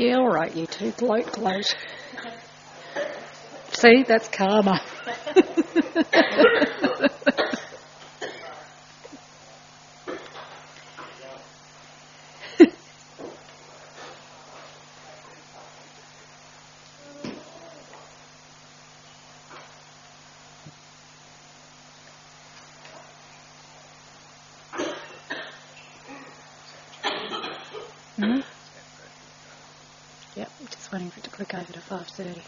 Yeah, all right, you two. Gloat. See, that's karma. Yep, just waiting for it to click over to 5:30.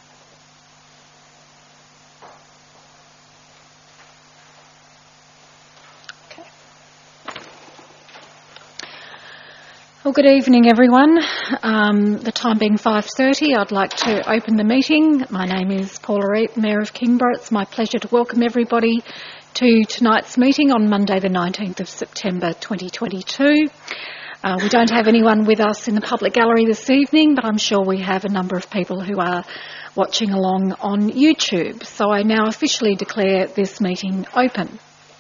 Okay. Well, good evening, everyone. The time being 5:30, I'd like to open the meeting. My name is Paula Reid, Mayor of Kingborough. It's my pleasure to welcome everybody to tonight's meeting on Monday the 19th of September 2022. We don't have anyone with us in the public gallery this evening, but I'm sure we have a number of people who are watching along on YouTube. So I now officially declare this meeting open.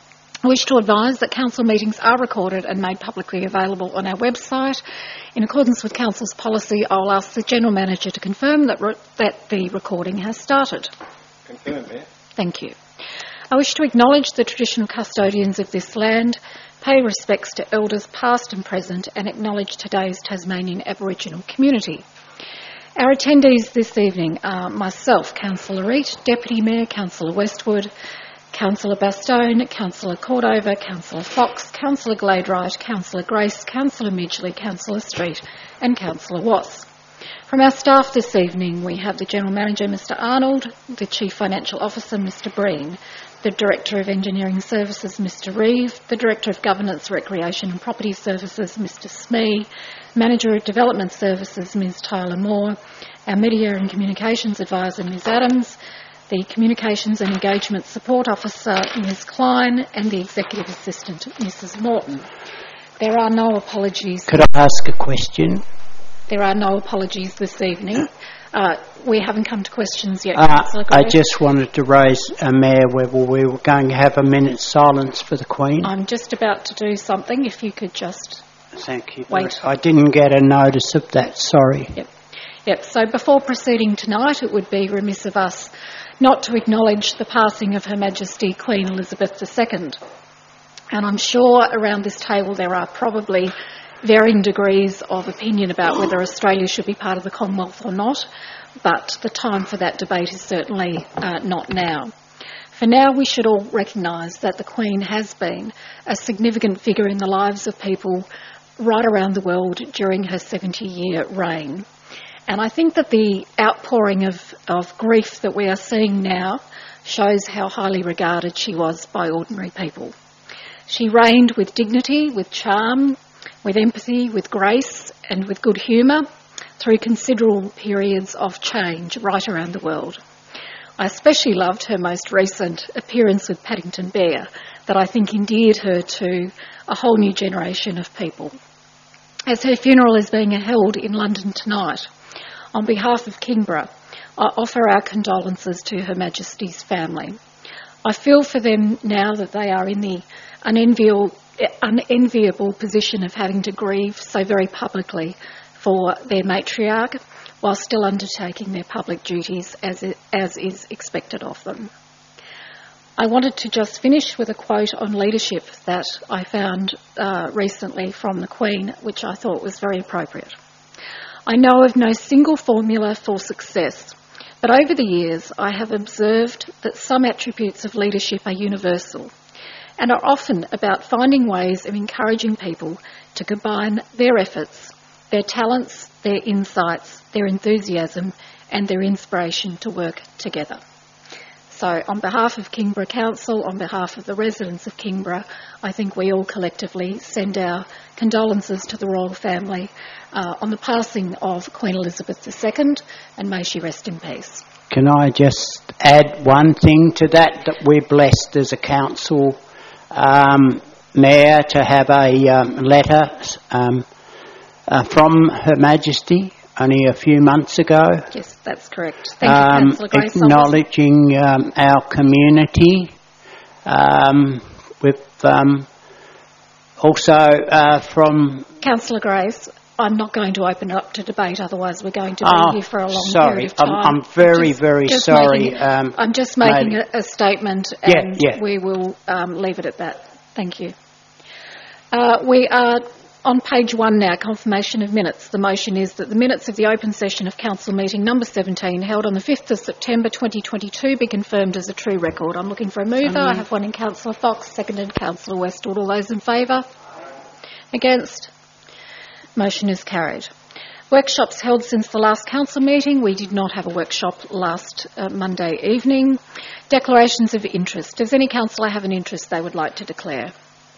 I wish to advise that council meetings are recorded and made publicly available on our website. In accordance with council's policy, I'll ask the General Manager to confirm that the recording has started. Confirm, Mayor. Thank you. I wish to acknowledge the traditional custodians of this land, pay respects to elders past and present, and acknowledge today's Tasmanian Aboriginal community. Our attendees this evening are myself, Councillor Reid, Deputy Mayor, Councillor Westwood, Councillor Bastone, Councillor Cordova, Councillor Fox, Councillor Gladeright, Councillor Grace, Councillor Midgley, Councillor Street and Councillor Wass. From our staff this evening, we have the General Manager, Mr Arnold, the Chief Financial Officer, Mr Breen, the Director of Engineering Services, Mr Reeve, the Director of Governance, Recreation and Property Services, Mr Smee, Manager of Development Services, Ms Tyler Moore, our Media and Communications Advisor, Ms Adams, the Communications and Engagement Support Officer, Ms Klein, and the Executive Assistant, Mrs Morton. There are no apologies. Could I ask a question? There are no apologies this evening. We haven't come to questions yet, Councillor Gray. I just wanted to raise, Mayor, whether we were going to have a minute's silence for the Queen. I'm just about to do something, if you could just Thank you. wait. I didn't get a notice of that, sorry. Yep. So before proceeding tonight, it would be remiss of us not to acknowledge the passing of Her Majesty Queen Elizabeth II. And I'm sure around this table there are probably varying degrees of opinion about whether Australia should be part of the Commonwealth or not, but the time for that debate is certainly not now. For now, we should all recognise that the Queen has been a significant figure in the lives of people right around the world during her 70-year reign. And I think that the outpouring of grief that we are seeing now shows how highly regarded she was by ordinary people. She reigned with dignity, with charm, with empathy, with grace and with good humour through considerable periods of change right around the world. I especially loved her most recent appearance with Paddington Bear, that I think endeared her to a whole new generation of people. As her funeral is being held in London tonight, on behalf of Kingborough, I offer our condolences to Her Majesty's family. I feel for them now that they are in the unenviable position of having to grieve so very publicly for their matriarch while still undertaking their public duties as is expected of them. I wanted to just finish with a quote on leadership that I found recently from the Queen, which I thought was very appropriate. I know of no single formula for success, but over the years I have observed that some attributes of leadership are universal and are often about finding ways of encouraging people to combine their efforts, their talents, their insights, their enthusiasm and their inspiration to work together. So on behalf of Kingborough Council, on behalf of the residents of Kingborough, I think we all collectively send our condolences to the royal family on the passing of Queen Elizabeth II, and may she rest in peace. Can I just add one thing to that we're blessed as a council, Mayor, to have a letter from Her Majesty only a few months ago. Yes, that's correct. Thank you, Councillor Grace. Acknowledging our community with also from... Councillor Grace, I'm not going to open it up to debate, otherwise we're going to be here for a long period of time. I'm very sorry. I'm just making a statement, and we will leave it at that. Thank you. We are on page 1 now, confirmation of minutes. The motion is that the minutes of the open session of Council meeting number 17, held on the 5th of September 2022, be confirmed as a true record. I'm looking for a mover. I have one in Councillor Fox, seconded Councillor Westwood. All those in favour? Against? Motion is carried. Workshops held since the last council meeting. We did not have a workshop last Monday evening. Declarations of interest. Does any councillor have an interest they would like to declare?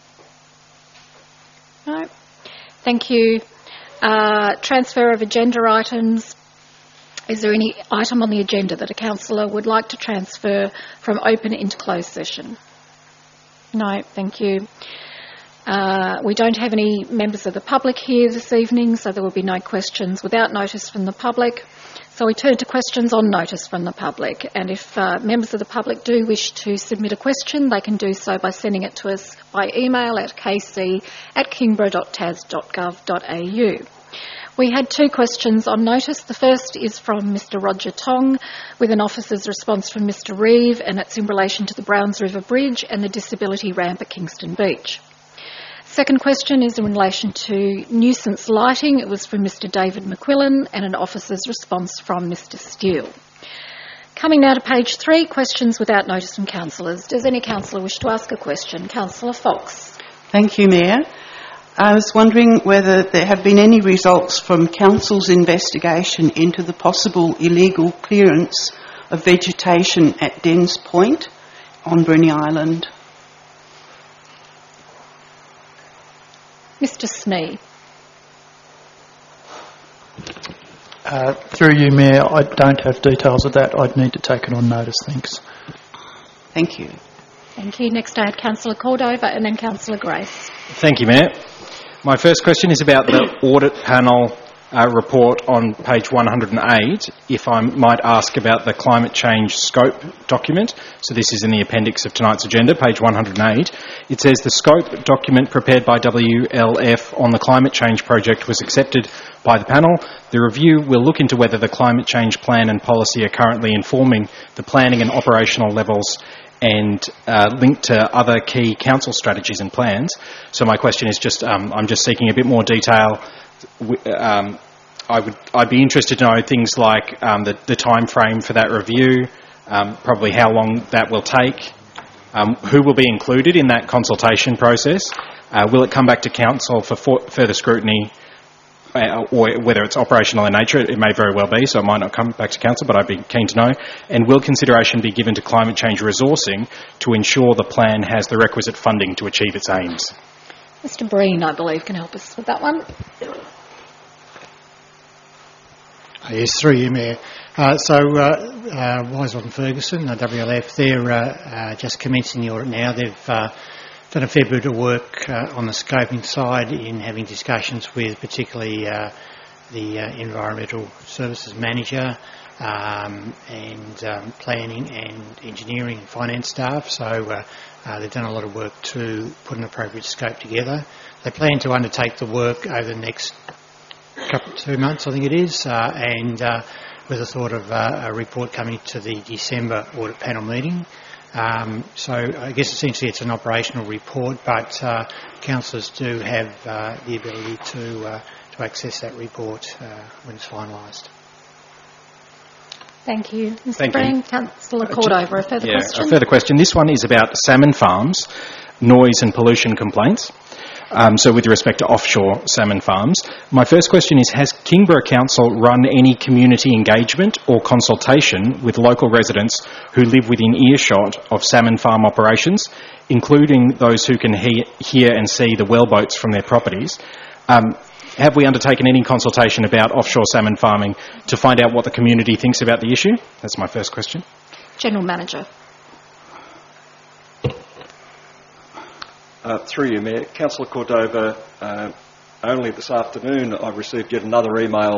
No. Thank you. Transfer of agenda items. Is there any item on the agenda that a councillor would like to transfer from open into closed session? No. Thank you. We don't have any members of the public here this evening, so there will be no questions without notice from the public. So we turn to questions on notice from the public, and if members of the public do wish to submit a question, they can do so by sending it to us by email at kc@kingborough.tas.gov.au. We had 2 questions on notice. The first is from Mr Roger Tong, with an officer's response from Mr Reeve, and it's in relation to the Browns River Bridge and the disability ramp at Kingston Beach. Second question is in relation to nuisance lighting. It was from Mr David McQuillan, and an officer's response from Mr Steele. Coming now to page 3, questions without notice from councillors. Does any councillor wish to ask a question? Councillor Fox. Thank you, Mayor. I was wondering whether there have been any results from Council's investigation into the possible illegal clearance of vegetation at Dens Point on Bruny Island. Mr Smee. Through you, Mayor, I don't have details of that. I'd need to take it on notice. Thanks. Thank you. Thank you. Next I had Councillor Cordova and then Councillor Grace. Thank you, Mayor. My first question is about the audit panel report on page 108, if I might ask about the climate change scope document. So this is in the appendix of tonight's agenda, page 108. It says the scope document prepared by WLF on the climate change project was accepted by the panel. The review will look into whether the climate change plan and policy are currently informing the planning and operational levels and linked to other key council strategies and plans. So my question is just, I'm just seeking a bit more detail. I'd be interested to know things like the time frame for that review, probably how long that will take, who will be included in that consultation process, will it come back to council for further scrutiny, or whether it's operational in nature. It may very well be, so it might not come back to council, but I'd be keen to know. And will consideration be given to climate change resourcing to ensure the plan has the requisite funding to achieve its aims? Mr Breen, I believe, can help us with that one. Yes, through you, Mayor. Wisewood and Ferguson, WLF, they're just commencing the audit now. They've done a fair bit of work on the scoping side in having discussions with particularly the Environmental Services Manager and planning and engineering and finance staff. So they've done a lot of work to put an appropriate scope together. They plan to undertake the work over the next 2 months, I think it is, and with a thought of a report coming to the December audit panel meeting. So I guess essentially it's an operational report, but councillors do have the ability to access that report when it's finalised. Thank you. Mr Breen, Councillor Cordova, a further question? A further question. This one is about salmon farms, noise and pollution complaints. So with respect to offshore salmon farms, my first question is, has Kingborough Council run any community engagement or consultation with local residents who live within earshot of salmon farm operations, including those who can hear and see the wellboats from their properties? Have we undertaken any consultation about offshore salmon farming to find out what the community thinks about the issue? That's my first question. General Manager. Through you, Mayor. Councillor Cordova, only this afternoon I received yet another email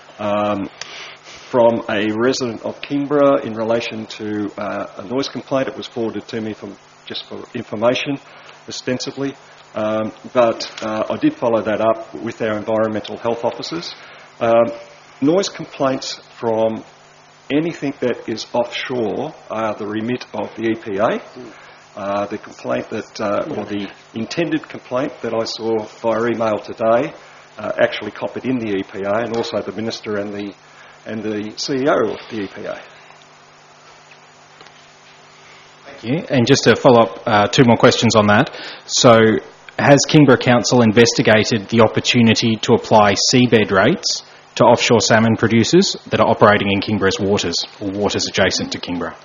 from a resident of Kingborough in relation to a noise complaint. It was forwarded to me just for information, ostensibly. but I did follow that up with our environmental health officers. Noise complaints from anything that is offshore are the remit of the EPA. The complaint that, or the intended complaint that I saw via email today, actually copied in the EPA, and also the Minister and the CEO of the EPA. Thank you. And just to follow up, two more questions on that. So, has Kingborough Council investigated the opportunity to apply seabed rates to offshore salmon producers that are operating in Kingborough's waters or waters adjacent to Kingborough?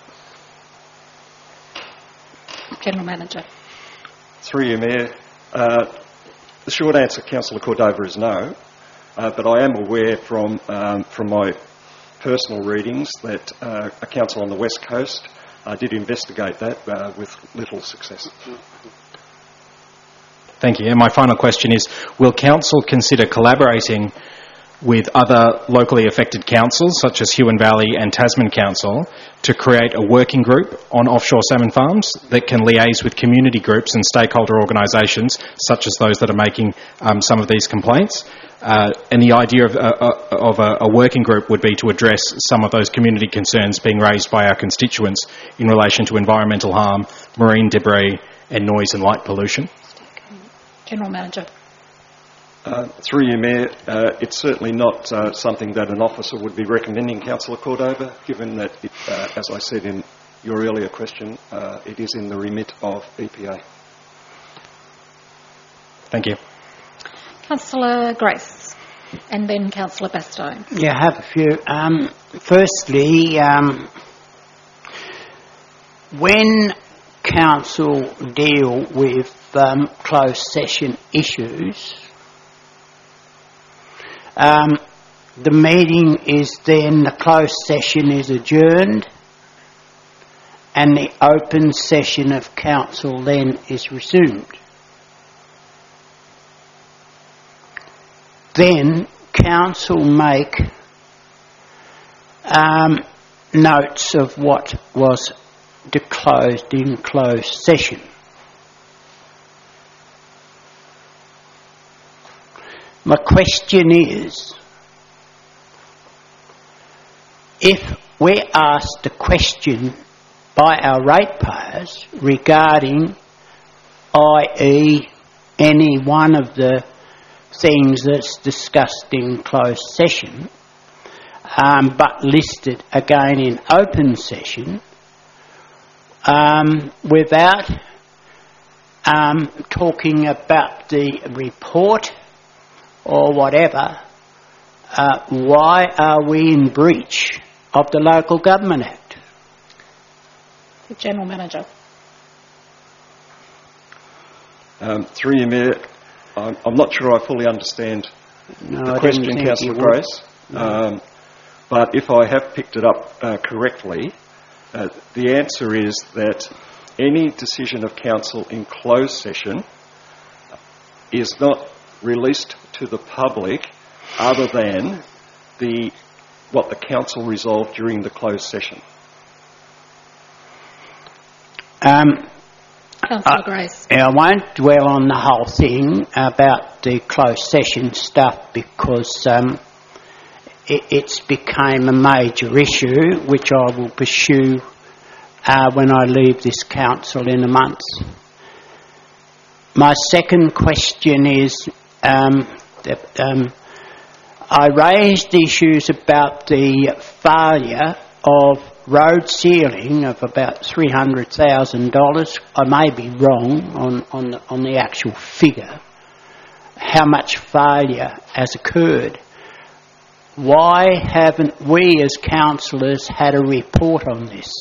General Manager. Through you, Mayor. The short answer, Councillor Cordova, is no. But I am aware from my personal readings that a council on the West Coast did investigate that with little success. Thank you. And my final question is, will Council consider collaborating with other locally affected councils, such as Huon Valley and Tasman Council, to create a working group on offshore salmon farms that can liaise with community groups and stakeholder organisations, such as those that are making some of these complaints? And the idea of a working group would be to address some of those community concerns being raised by our constituents in relation to environmental harm, marine debris and noise and light pollution. General Manager. Through you, Mayor, it's certainly not something that an officer would be recommending, Councillor Cordova, given that, as I said in your earlier question, it is in the remit of EPA. Thank you. Councillor Grace, and then Councillor Bastow. Yeah, I have a few. Firstly, when council deal with closed session issues, the meeting is then, the closed session is adjourned and the open session of council then is resumed. Then council make notes of what was disclosed in closed session. My question is, if we're asked a question by our ratepayers regarding, i.e., any one of the things that's discussed in closed session, but listed again in open session, without talking about the report or whatever, why are we in breach of the Local Government Act? The General Manager. Through you, Mayor, I'm not sure I fully understand the question, Councillor Grace, but if I have picked it up correctly, the answer is that any decision of council in closed session is not released to the public other than what the council resolved during the closed session. Councillor Grace. I won't dwell on the whole thing about the closed session stuff because it's become a major issue which I will pursue when I leave this council in a month. My second question is, I raised issues about the failure of road sealing of about $300,000. I may be wrong on the actual figure, how much failure has occurred. Why haven't we as councillors had a report on this?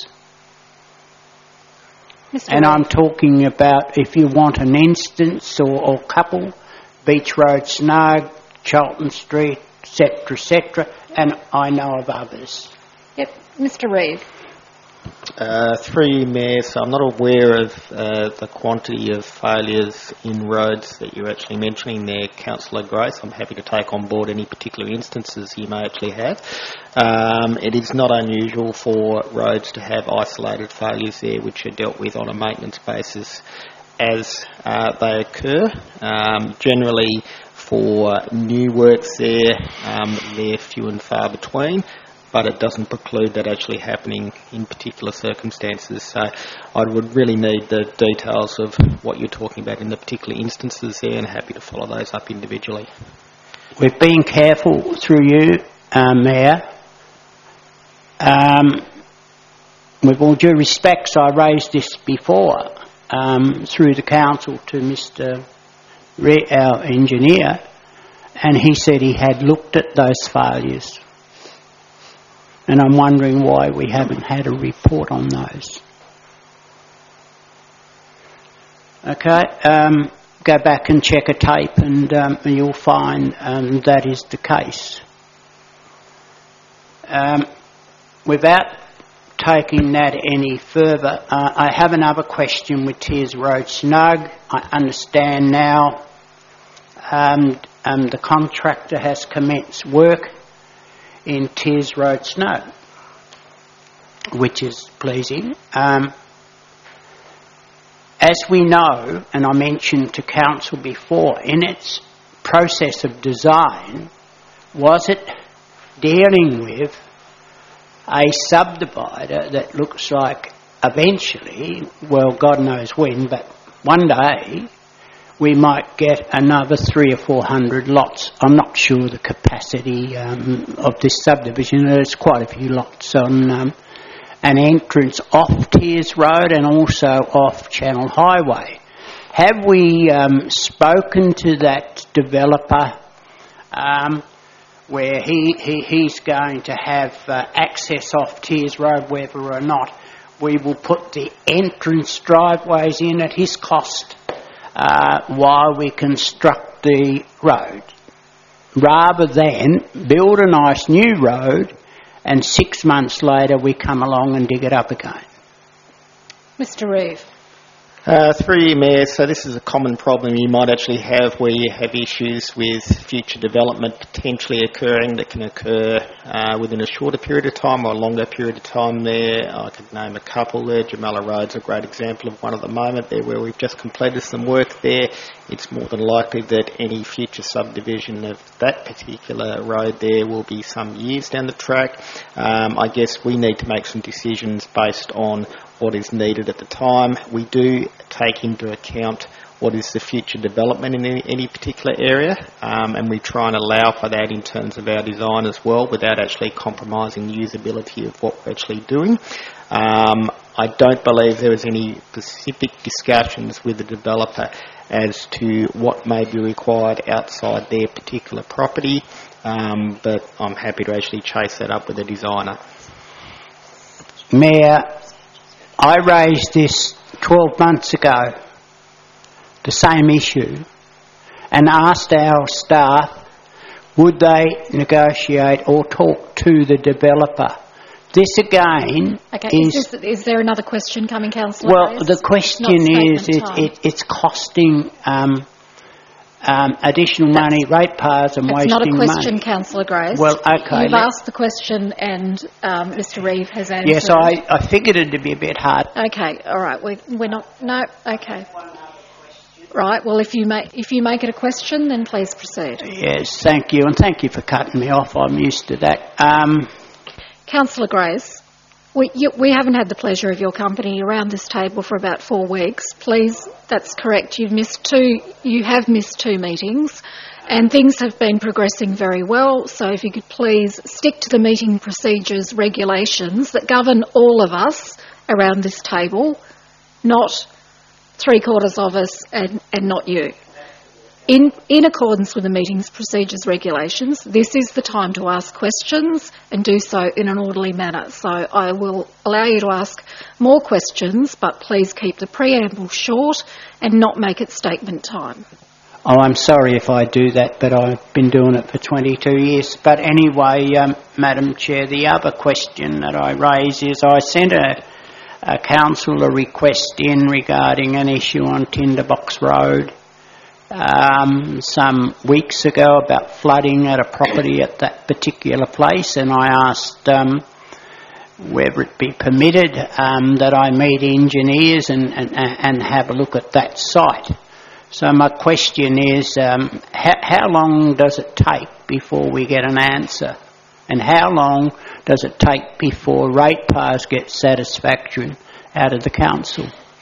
Mr. And Reid. I'm talking about, if you want an instance or couple, Beach Road, Snug, Charlton Street, etc., and I know of others. Yep, Mr. Reid. Through you, Mayor, so I'm not aware of the quantity of failures in roads that you're actually mentioning there, Councillor Grace. I'm happy to take on board any particular instances you may actually have. It is not unusual for roads to have isolated failures there which are dealt with on a maintenance basis as they occur. Generally, for new works there, they're few and far between, but it doesn't preclude that actually happening in particular circumstances. So I would really need the details of what you're talking about in the particular instances there, and happy to follow those up individually. We've been careful through you, Mayor. With all due respect, I raised this before through the council to Mr. our engineer, and he said he had looked at those failures. And I'm wondering why we haven't had a report on those. Okay, go back and check a tape and you'll find that is the case. Without taking that any further, I have another question with Tiers Road Snug. I understand now the contractor has commenced work in Tiers Road Snug, which is pleasing. As we know, and I mentioned to council before, in its process of design, was it dealing with a subdivider that looks like eventually, well, God knows when, but one day we might get another 300 or 400 lots. I'm not sure the capacity of this subdivision. There's quite a few lots on an entrance off Tiers Road and also off Channel Highway. Have we spoken to that developer where he's going to have access off Tiers Road, whether or not we will put the entrance driveways in at his cost while we construct the road, rather than build a nice new road and 6 months later we come along and dig it up again? Mr. Reeve. Through you, Mayor, so this is a common problem you might actually have where you have issues with future development potentially occurring that can occur within a shorter period of time or a longer period of time there. I could name a couple there. Jamala Road's a great example of one at the moment there where we've just completed some work there. It's more than likely that any future subdivision of that particular road there will be some years down the track. I guess we need to make some decisions based on what is needed at the time. We do take into account what is the future development in any particular area, and we try and allow for that in terms of our design as well without actually compromising the usability of what we're actually doing. I don't believe there was any specific discussions with the developer as to what may be required outside their particular property, but I'm happy to actually chase that up with the designer. Mayor, I raised this 12 months ago, the same issue, and asked our staff would they negotiate or talk to the developer. This again is there another question coming, Councillor? Well, the question is it's costing additional money, ratepayers, and wasting money. It's not a question, Councillor Grace. Well, okay. You've asked the question and Mr. Reeve has answered. Yes, I figured it'd be a bit hard. Okay, all right. We're not... No, okay. Right, well, if you make it a question, then please proceed. Yes, thank you, and thank you for cutting me off. I'm used to that. Councillor Grace, we haven't had the pleasure of your company around this table for about 4 weeks. Please, that's correct. You have missed 2 meetings, and things have been progressing very well. So if you could please stick to the meeting procedures regulations that govern all of us around this table, not 3/4 of us and not you. In accordance with the meetings procedures regulations, this is the time to ask questions and do so in an orderly manner. So I will allow you to ask more questions, but please keep the preamble short and not make it statement time. Oh, I'm sorry if I do that, but I've been doing it for 22 years. But anyway, Madam Chair, the other question that I raise is I sent a councillor request in regarding an issue on Tinderbox Road some weeks ago about flooding at a property at that particular place, and I asked whether it be permitted that I meet engineers and have a look at that site. So my question is, how long does it take before we get an answer? And how long does it take before ratepayers get satisfaction out of the council?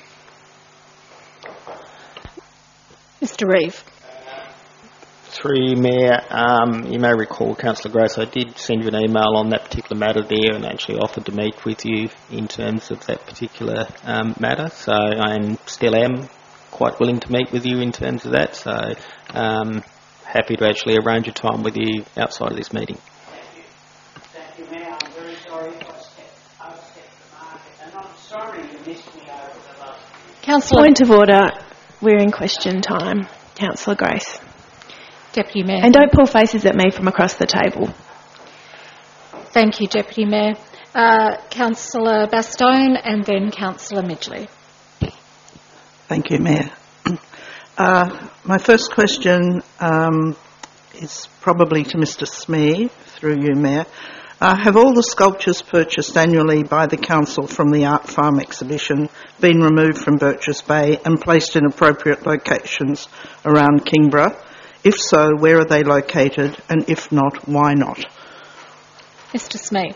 Mr Reeve. Through Mayor, you may recall, Councillor Grace, I did send you an email on that particular matter there and actually offered to meet with you in terms of that particular matter. So I still am quite willing to meet with you in terms of that. So happy to actually arrange a time with you outside of this meeting. Thank you, Mayor. I'm very sorry if I stepped the market, and I'm sorry you missed me over the last. Councillor. Point of order. We're in question time. Councillor Grace. Deputy Mayor. And don't pull faces at me from across the table. Thank you, Deputy Mayor. Councillor Bastone and then Councillor Midgley. Thank you, Mayor. My first question is probably to Mr Smee, through you, Mayor. Have all the sculptures purchased annually by the Council from the Art Farm exhibition been removed from Birches Bay and placed in appropriate locations around Kingborough? If so, where are they located? And if not, why not? Mr Smee.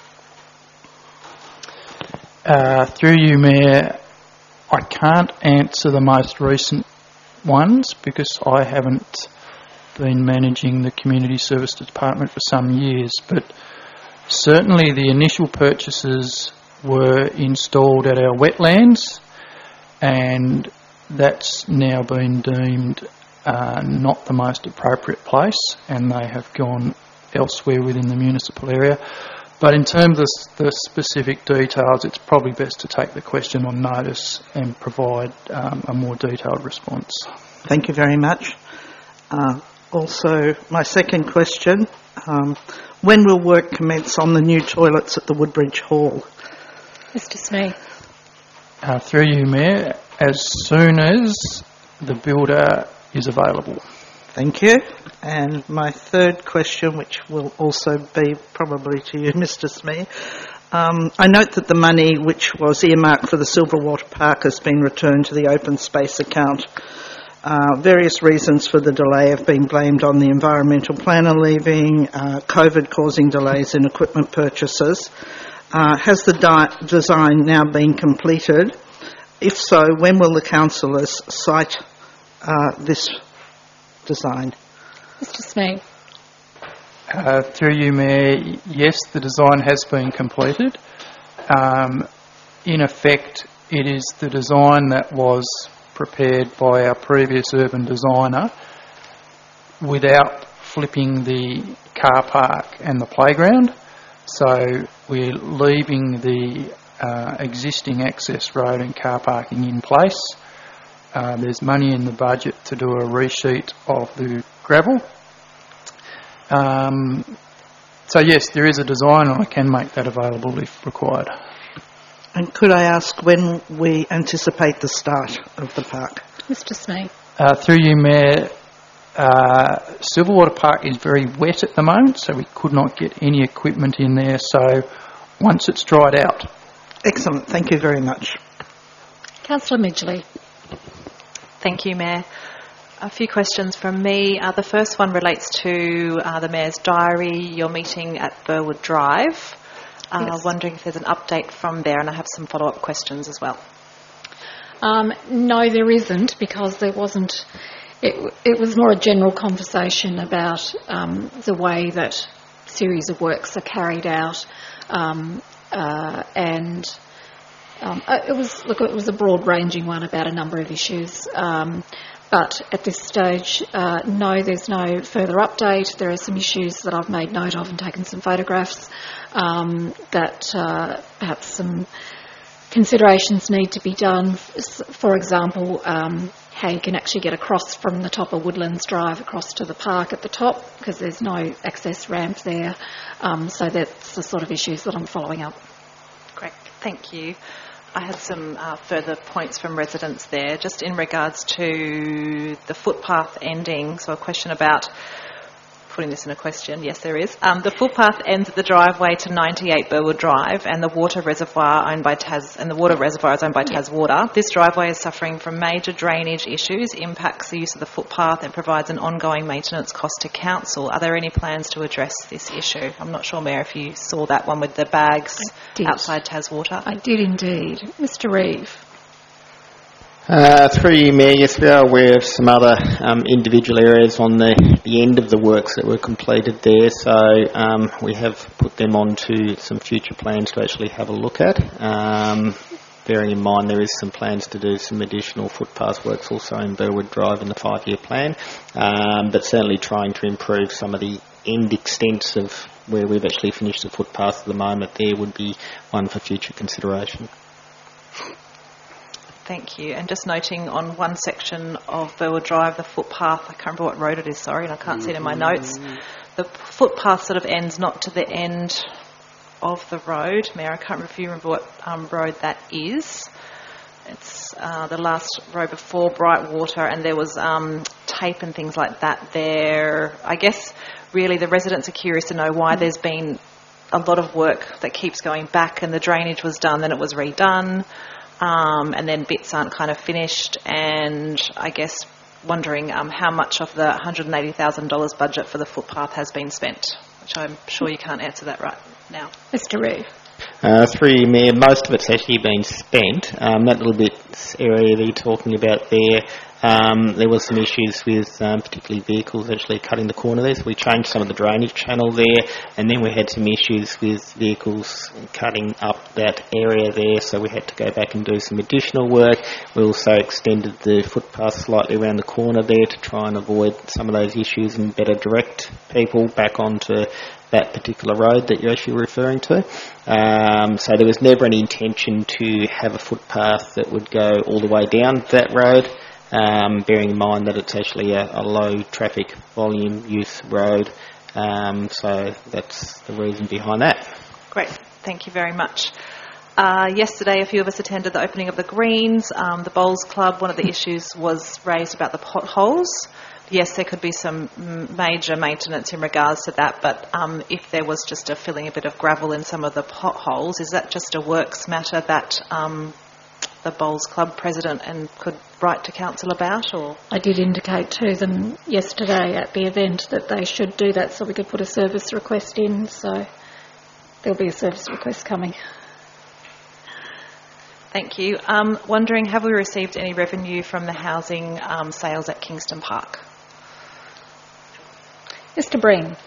Through you, Mayor, I can't answer the most recent ones because I haven't been managing the Community Service Department for some years, but certainly the initial purchases were installed at our wetlands, and that's now been deemed not the most appropriate place, and they have gone elsewhere within the municipal area. But in terms of the specific details, it's probably best to take the question on notice and provide a more detailed response. Thank you very much. Also, my second question, when will work commence on the new toilets at the Woodbridge Hall? Mr Smee. Through you, Mayor, as soon as the builder is available. Thank you. And my third question, which will also be probably to you, Mr Smee. I note that the money which was earmarked for the Silverwater Park has been returned to the open space account. Various reasons for the delay have been blamed on the environmental planner leaving, COVID causing delays in equipment purchases. Has the design now been completed? If so, when will the councillors cite this design? Mr Smee. Through you, Mayor, yes, the design has been completed. In effect, it is the design that was prepared by our previous urban designer without flipping the car park and the playground. So we're leaving the existing access road and car parking in place. There's money in the budget to do a resheet of the gravel. So yes, there is a design and I can make that available if required. And could I ask when we anticipate the start of the park? Mr Smee. Through you, Mayor, Silverwater Park is very wet at the moment, so we could not get any equipment in there. So once it's dried out. Excellent. Thank you very much. Councillor Midgley. Thank you, Mayor. A few questions from me. The first one relates to the Mayor's diary, your meeting at Burwood Drive. Yes. Wondering if there's an update from there, and I have some follow-up questions as well. No, there isn't, because there wasn't. It was more a general conversation about the way that series of works are carried out, and it was a broad-ranging one about a number of issues. But at this stage, no, there's no further update. There are some issues that I've made note of and taken some photographs that perhaps some considerations need to be done. For example, how you can actually get across from the top of Woodlands Drive across to the park at the top, because there's no access ramp there. So that's the sort of issues that I'm following up. Great, thank you. I had some further points from residents there, just in regards to the footpath ending. So a question about putting this in a question. Yes, there is. The footpath ends at the driveway to 98 Burwood Drive, and the water reservoir owned by is owned by Taswater. This driveway is suffering from major drainage issues, impacts the use of the footpath, and provides an ongoing maintenance cost to council. Are there any plans to address this issue? I'm not sure, Mayor, if you saw that one with the bags outside Taswater. I did indeed. Mr. Reeve. Through you, Mayor, yes, we are aware of some other individual areas on the end of the works that were completed there, so we have put them onto some future plans to actually have a look at. Bearing in mind there is some plans to do some additional footpath works also in Burwood Drive in the 5-year plan, but certainly trying to improve some of the end extents of where we've actually finished the footpath at the moment there would be one for future consideration. Thank you. And just noting on one section of Burwood Drive, the footpath, I can't remember what road it is, sorry, and I can't see it in my notes. The footpath sort of ends not to the end of the road. Mayor, I can't remember if you remember what road that is. It's the last row before Brightwater, and there was tape and things like that there. I guess really the residents are curious to know why there's been a lot of work that keeps going back, and the drainage was done, then it was redone. And then bits aren't kind of finished, and I guess wondering how much of the $180,000 budget for the footpath has been spent, which I'm sure you can't answer that right now. Mr. Reeve. Through you, Mayor, most of it's actually been spent. That little bit area that you're talking about there was some issues with particularly vehicles actually cutting the corner there, so we changed some of the drainage channel there, and then we had some issues with vehicles cutting up that area there, so we had to go back and do some additional work. We also extended the footpath slightly around the corner there to try and avoid some of those issues and better direct people back onto that particular road that you're actually referring to. So there was never any intention to have a footpath that would go all the way down that road, bearing in mind that it's actually a low traffic volume use road. So that's the reason behind that. Great, thank you very much. Yesterday, a few of us attended the opening of the Greens, the Bowls Club. One of the issues was raised about the potholes. Yes, there could be some major maintenance in regards to that, but if there was just filling a bit of gravel in some of the potholes, is that just a works matter that the Bowls Club president could write to council about? Or I did indicate to them yesterday at the event that they should do that, so we could put a service request in, so there'll be a service request coming. Thank you. Wondering, have we received any revenue from the housing sales at Kingston Park? Mr. Breen.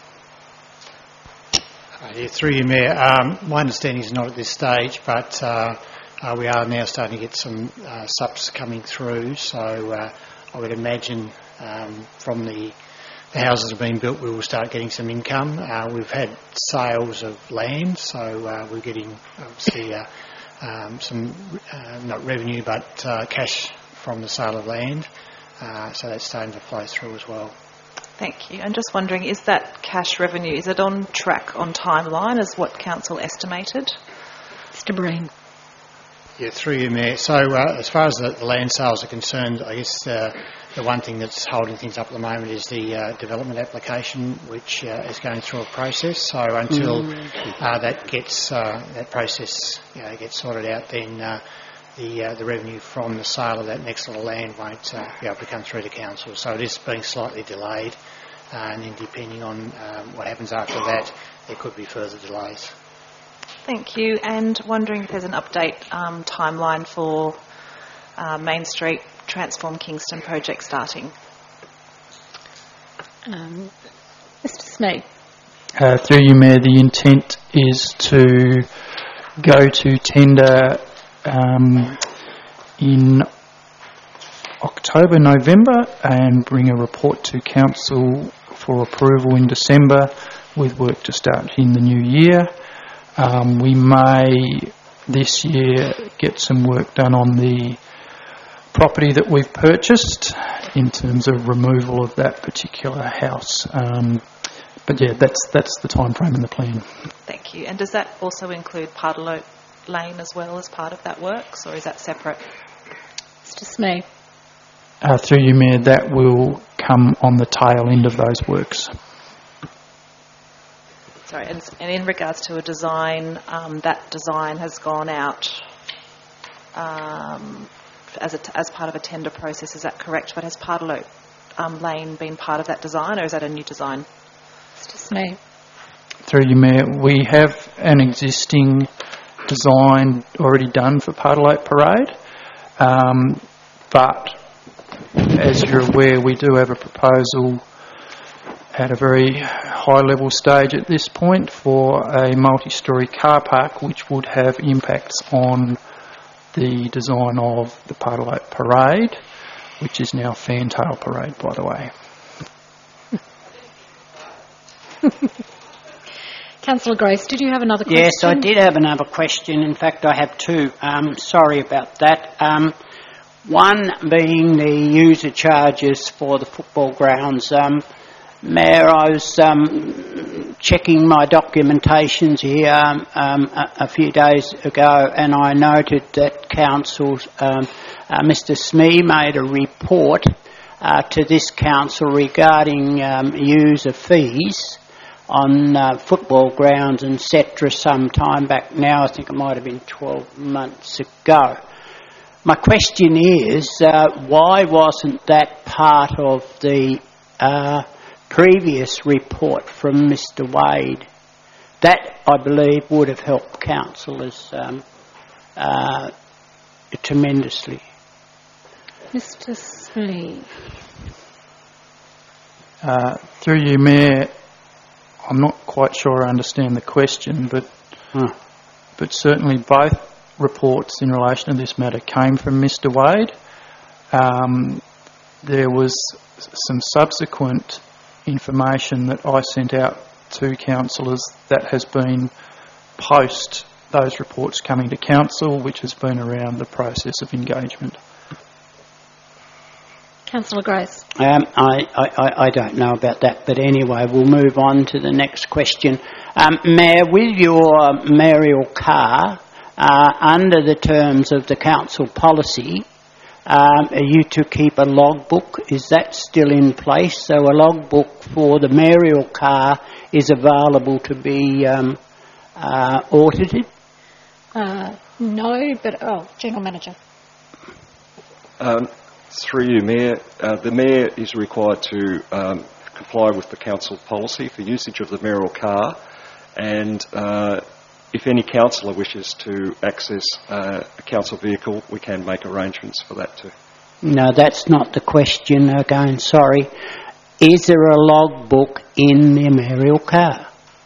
Through you, Mayor. My understanding is not at this stage, but we are now starting to get some subs coming through, so I would imagine from the houses have been built, we will start getting some income. We've had sales of land, so we're getting obviously some, not revenue, but cash from the sale of land, so that's starting to flow through as well. Thank you. I'm just wondering, is that cash revenue, is it on track, on timeline, as what council estimated? Mr. Breen. Yeah, through you, Mayor. So as far as the land sales are concerned, I guess the one thing that's holding things up at the moment is the development application, which is going through a process. So until that process gets sorted out, then the revenue from the sale of that next lot of land won't be able to come through to council. So it is being slightly delayed, and then depending on what happens after that, there could be further delays. Thank you. And wondering if there's an update timeline for Main Street Transform Kingston project starting. Mr. Sneed. Through you, Mayor, the intent is to go to tender in October, November, and bring a report to council for approval in December, with work to start in the new year. We may this year get some work done on the property that we've purchased in terms of removal of that particular house. But yeah, that's the time frame and the plan. Thank you. And does that also include Pardelote Lane as well as part of that works, or is that separate? Mr. Sneed. Through you, Mayor, that will come on the tail end of those works. Sorry, and in regards to a design, that design has gone out as part of a tender process. Is that correct? But has Pardalote Lane been part of that design, or is that a new design? Mr. Smee. Through you, Mayor, we have an existing design already done for Pardalote Parade, but as you're aware, we do have a proposal at a very high level stage at this point for a multi-storey car park, which would have impacts on the design of the Pardalote Parade, which is now Fantail Parade, by the way. Councillor Grace, did you have another question? Yes, I did have another question. In fact, I have two. Sorry about that. One being the user charges for the football grounds. Mayor, I was checking my documentations here a few days ago, and I noted that Council, Mr. Smee made a report to this council regarding user fees on football grounds, etc. some time back now. I think it might have been 12 months ago. My question is, why wasn't that part of the previous report from Mr. Wade? That, I believe, would have helped councillors tremendously. Mr. Smee. Through you, Mayor, I'm not quite sure I understand the question, but certainly both reports in relation to this matter came from Mr. Wade. There was some subsequent information that I sent out to councillors that has been post those reports coming to council, which has been around the process of engagement. Councillor Grace. I don't know about that, but anyway, we'll move on to the next question. Mayor, with your mayoral car, under the terms of the council policy, are you to keep a logbook? Is that still in place? So a logbook for the mayoral car is available to be audited? No, but... General Manager. Through you, Mayor, the Mayor is required to comply with the council policy for usage of the mayoral car, and if any councillor wishes to access a council vehicle, we can make arrangements for that too. No, that's not the question again, sorry. Is there a logbook in the mayoral car?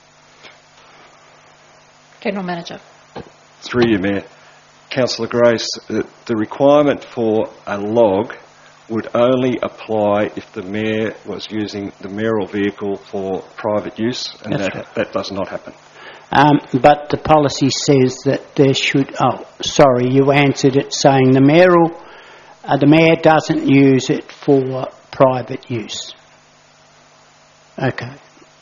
General Manager. Through you, Mayor. Councillor Grace, the requirement for a log would only apply if the Mayor was using the mayoral vehicle for private use, and that does not happen. But the policy says that there should... Oh, sorry, you answered it saying the Mayor doesn't use it for private use. Okay.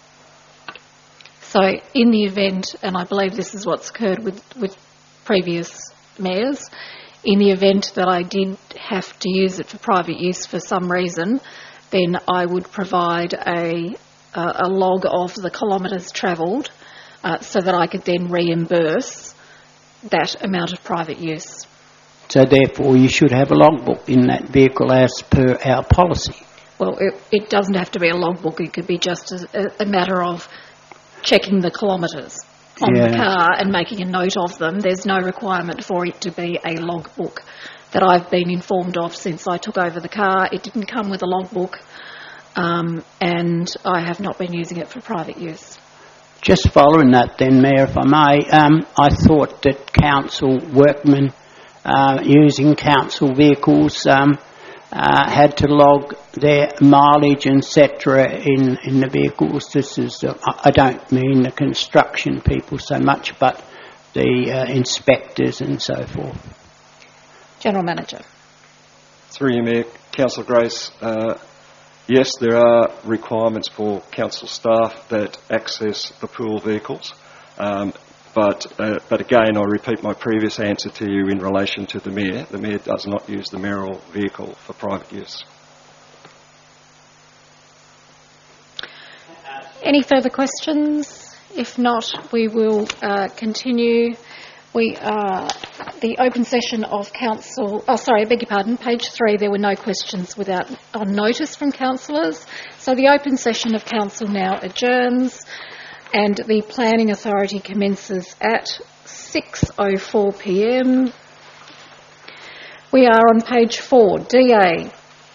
So in the event, and I believe this is what's occurred with previous mayors, in the event that I did have to use it for private use for some reason, then I would provide a log of the kilometres travelled so that I could then reimburse that amount of private use. So therefore you should have a logbook in that vehicle as per our policy. Well, it doesn't have to be a logbook. It could be just a matter of checking the kilometres on the car and making a note of them. There's no requirement for it to be a logbook that I've been informed of since I took over the car. It didn't come with a logbook, and I have not been using it for private use. Just following that then, Mayor, if I may, I thought that council workmen using council vehicles had to log their mileage, etc. in the vehicles. This is, I don't mean the construction people so much, but the inspectors and so forth. General Manager. Through you, Mayor. Councillor Grace, yes, there are requirements for council staff that access the pool vehicles. But again, I repeat my previous answer to you in relation to the Mayor. The Mayor does not use the mayoral vehicle for private use. Any further questions? If not, we will continue. We are the open session of council. Oh, sorry, I beg your pardon. Page 3. There were no questions on notice from councillors. So the open session of council now adjourns, and the planning authority commences at 6:04 p.m. We are on page 4. DA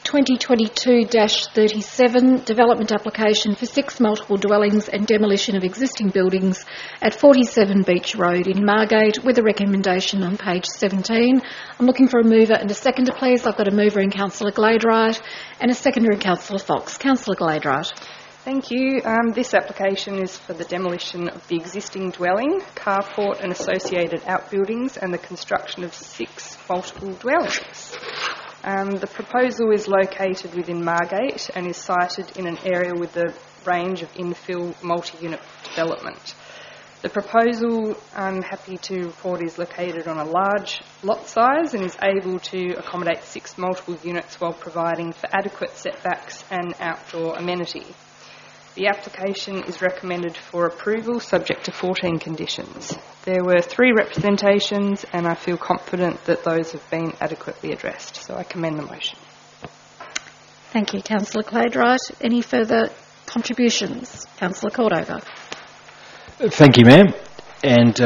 2022-37, development application for 6 multiple dwellings and demolition of existing buildings at 47 Beach Road in Margate, with a recommendation on page 17. I'm looking for a mover and a seconder, please. I've got a mover in Councillor Gladeright and a seconder in Councillor Fox. Councillor Gladeright. Thank you. This application is for the demolition of the existing dwelling, carport and associated outbuildings, and the construction of 6 multiple dwellings. The proposal is located within Margate and is sited in an area with a range of infill multi-unit development. The proposal, I'm happy to report, is located on a large lot size and is able to accommodate 6 multiple units while providing for adequate setbacks and outdoor amenity. The application is recommended for approval subject to 14 conditions. There were 3 representations and I feel confident that those have been adequately addressed, so I commend the motion. Thank you, Councillor Gladeright. Any further contributions? Councillor Cordova. Thank you, ma'am. And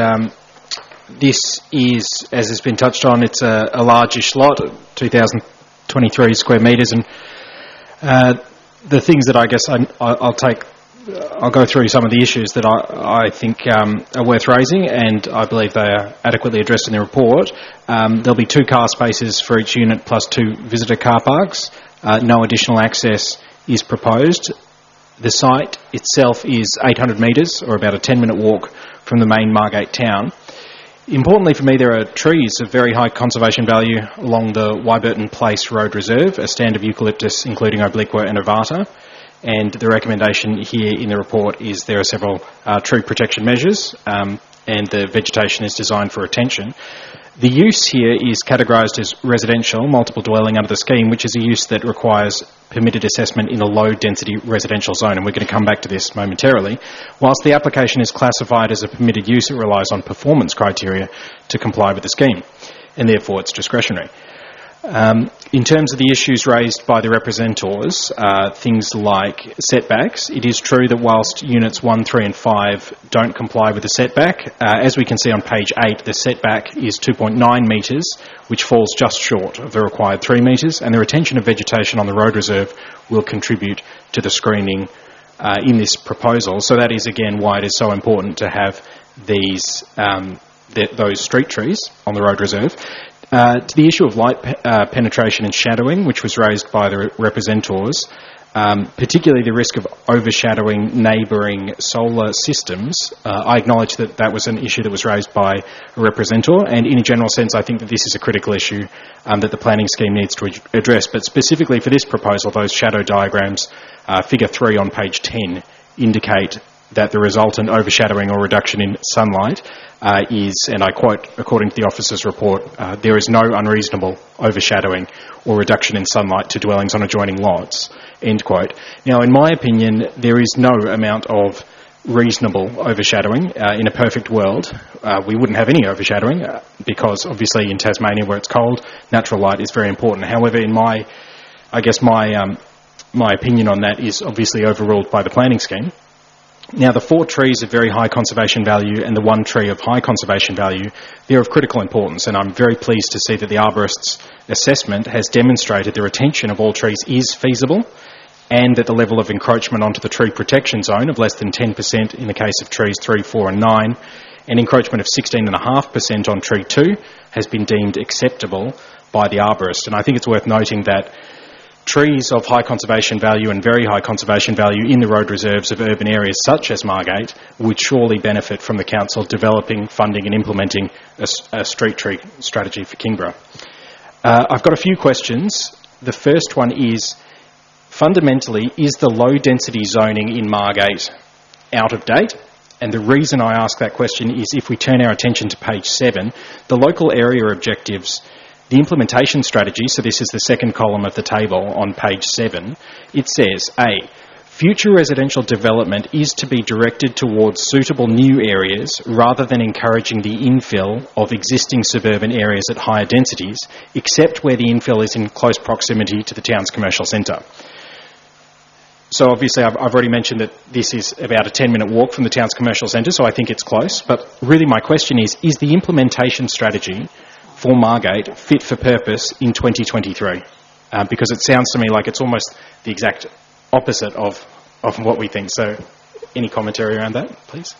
this is, as has been touched on, it's a largish lot, 2,023 square metres, and the things that I guess I'll go through some of the issues that I think are worth raising, and I believe they are adequately addressed in the report. There'll be 2 car spaces for each unit plus 2 visitor car parks. No additional access is proposed. The site itself is 800 metres, or about a 10-minute walk from the main Margate town. Importantly for me, there are trees of very high conservation value along the Wyburton Place Road Reserve, a stand of eucalyptus including obliqua and ovata. And the recommendation here in the report is there are several tree protection measures, and the vegetation is designed for retention. The use here is categorised as residential, multiple dwelling under the scheme, which is a use that requires permitted assessment in a low-density residential zone, and we're going to come back to this momentarily. Whilst the application is classified as a permitted use, it relies on performance criteria to comply with the scheme, and therefore it's discretionary. In terms of the issues raised by the representors, things like setbacks, it is true that whilst units 1, 3 and 5 don't comply with the setback, as we can see on page 8, the setback is 2.9 metres, which falls just short of the required 3 metres, and the retention of vegetation on the road reserve will contribute to the screening in this proposal. So that is again why it is so important to have these those street trees on the road reserve. To the issue of light penetration and shadowing, which was raised by the representors, particularly the risk of overshadowing neighbouring solar systems, I acknowledge that that was an issue that was raised by a representor, and in a general sense I think that this is a critical issue that the planning scheme needs to address. But specifically for this proposal, those shadow diagrams, figure 3 on page 10, indicate that the resultant overshadowing or reduction in sunlight is, and I quote, according to the officer's report, there is no unreasonable overshadowing or reduction in sunlight to dwellings on adjoining lots, end quote. Now, in my opinion, there is no amount of reasonable overshadowing. In a perfect world, we wouldn't have any overshadowing because obviously in Tasmania where it's cold, natural light is very important. However, in my opinion on that is obviously overruled by the planning scheme. Now, the 4 trees of very high conservation value and the 1 tree of high conservation value, they're of critical importance, and I'm very pleased to see that the arborist's assessment has demonstrated the retention of all trees is feasible, and that the level of encroachment onto the tree protection zone of less than 10% in the case of trees 3, 4 and 9, and encroachment of 16.5% on tree 2 has been deemed acceptable by the arborist. And I think it's worth noting that trees of high conservation value and very high conservation value in the road reserves of urban areas such as Margate would surely benefit from the council developing, funding and implementing a street tree strategy for Kingborough. I've got a few questions. The first one is, fundamentally, is the low density zoning in Margate out of date? And the reason I ask that question is if we turn our attention to page 7, the local area objectives, the implementation strategy, so this is the second column of the table on page 7, it says, A, future residential development is to be directed towards suitable new areas rather than encouraging the infill of existing suburban areas at higher densities, except where the infill is in close proximity to the town's commercial centre. So obviously I've already mentioned that this is about a 10-minute walk from the town's commercial centre, so I think it's close. But really my question is the implementation strategy for Margate fit for purpose in 2023? Because it sounds to me like it's almost the exact opposite of what we think. So any commentary around that, please?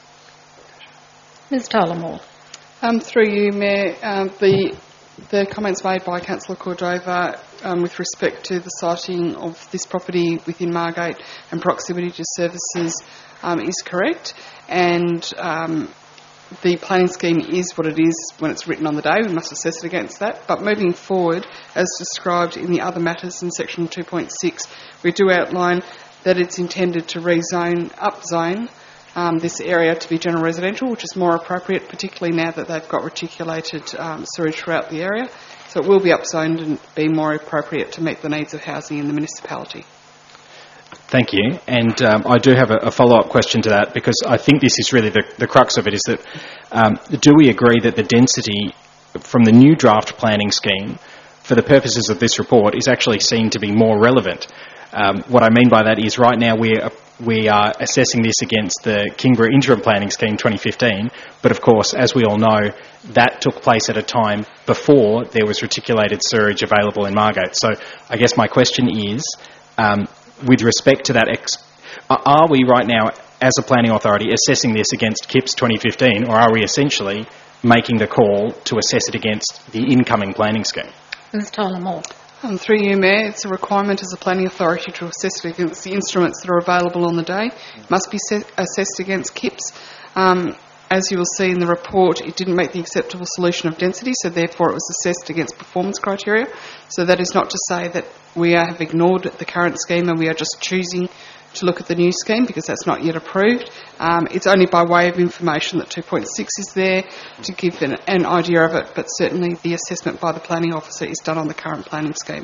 Ms Tyler-Moore. Through you, Mayor, the comments made by Councillor Cordova with respect to the siting of this property within Margate and proximity to services is correct, and the planning scheme is what it is when it's written on the day. We must assess it against that. But moving forward, as described in the other matters in section 2.6, we do outline that it's intended to upzone this area to be general residential, which is more appropriate, particularly now that they've got reticulated sewage throughout the area. So it will be upzoned and be more appropriate to meet the needs of housing in the municipality. Thank you. And I do have a follow-up question to that, because I think this is really the crux of it, is that do we agree that the density from the new draft planning scheme for the purposes of this report is actually seen to be more relevant? What I mean by that is right now we are assessing this against the Kingborough Interim Planning Scheme 2015, but of course, as we all know, that took place at a time before there was reticulated sewage available in Margate. So I guess my question is, with respect to that, are we right now, as a planning authority, assessing this against KIPS 2015, or are we essentially making the call to assess it against the incoming planning scheme? Ms Tyler-Moore. Through you, Mayor, it's a requirement as a planning authority to assess it against the instruments that are available on the day. It must be assessed against KIPS. As you will see in the report, it didn't make the acceptable solution of density, so therefore it was assessed against performance criteria. So that is not to say that we have ignored the current scheme and we are just choosing to look at the new scheme, because that's not yet approved. It's only by way of information that 2.6 is there to give an idea of it, but certainly the assessment by the planning officer is done on the current planning scheme.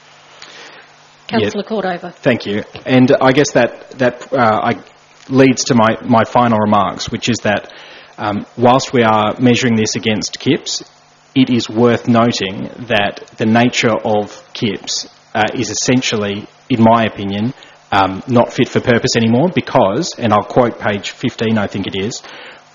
Councillor Cordova. Thank you. And I guess that leads to my final remarks, which is that whilst we are measuring this against KIPS, it is worth noting that the nature of KIPS is essentially, in my opinion, not fit for purpose anymore, because, and I'll quote page 15, I think it is,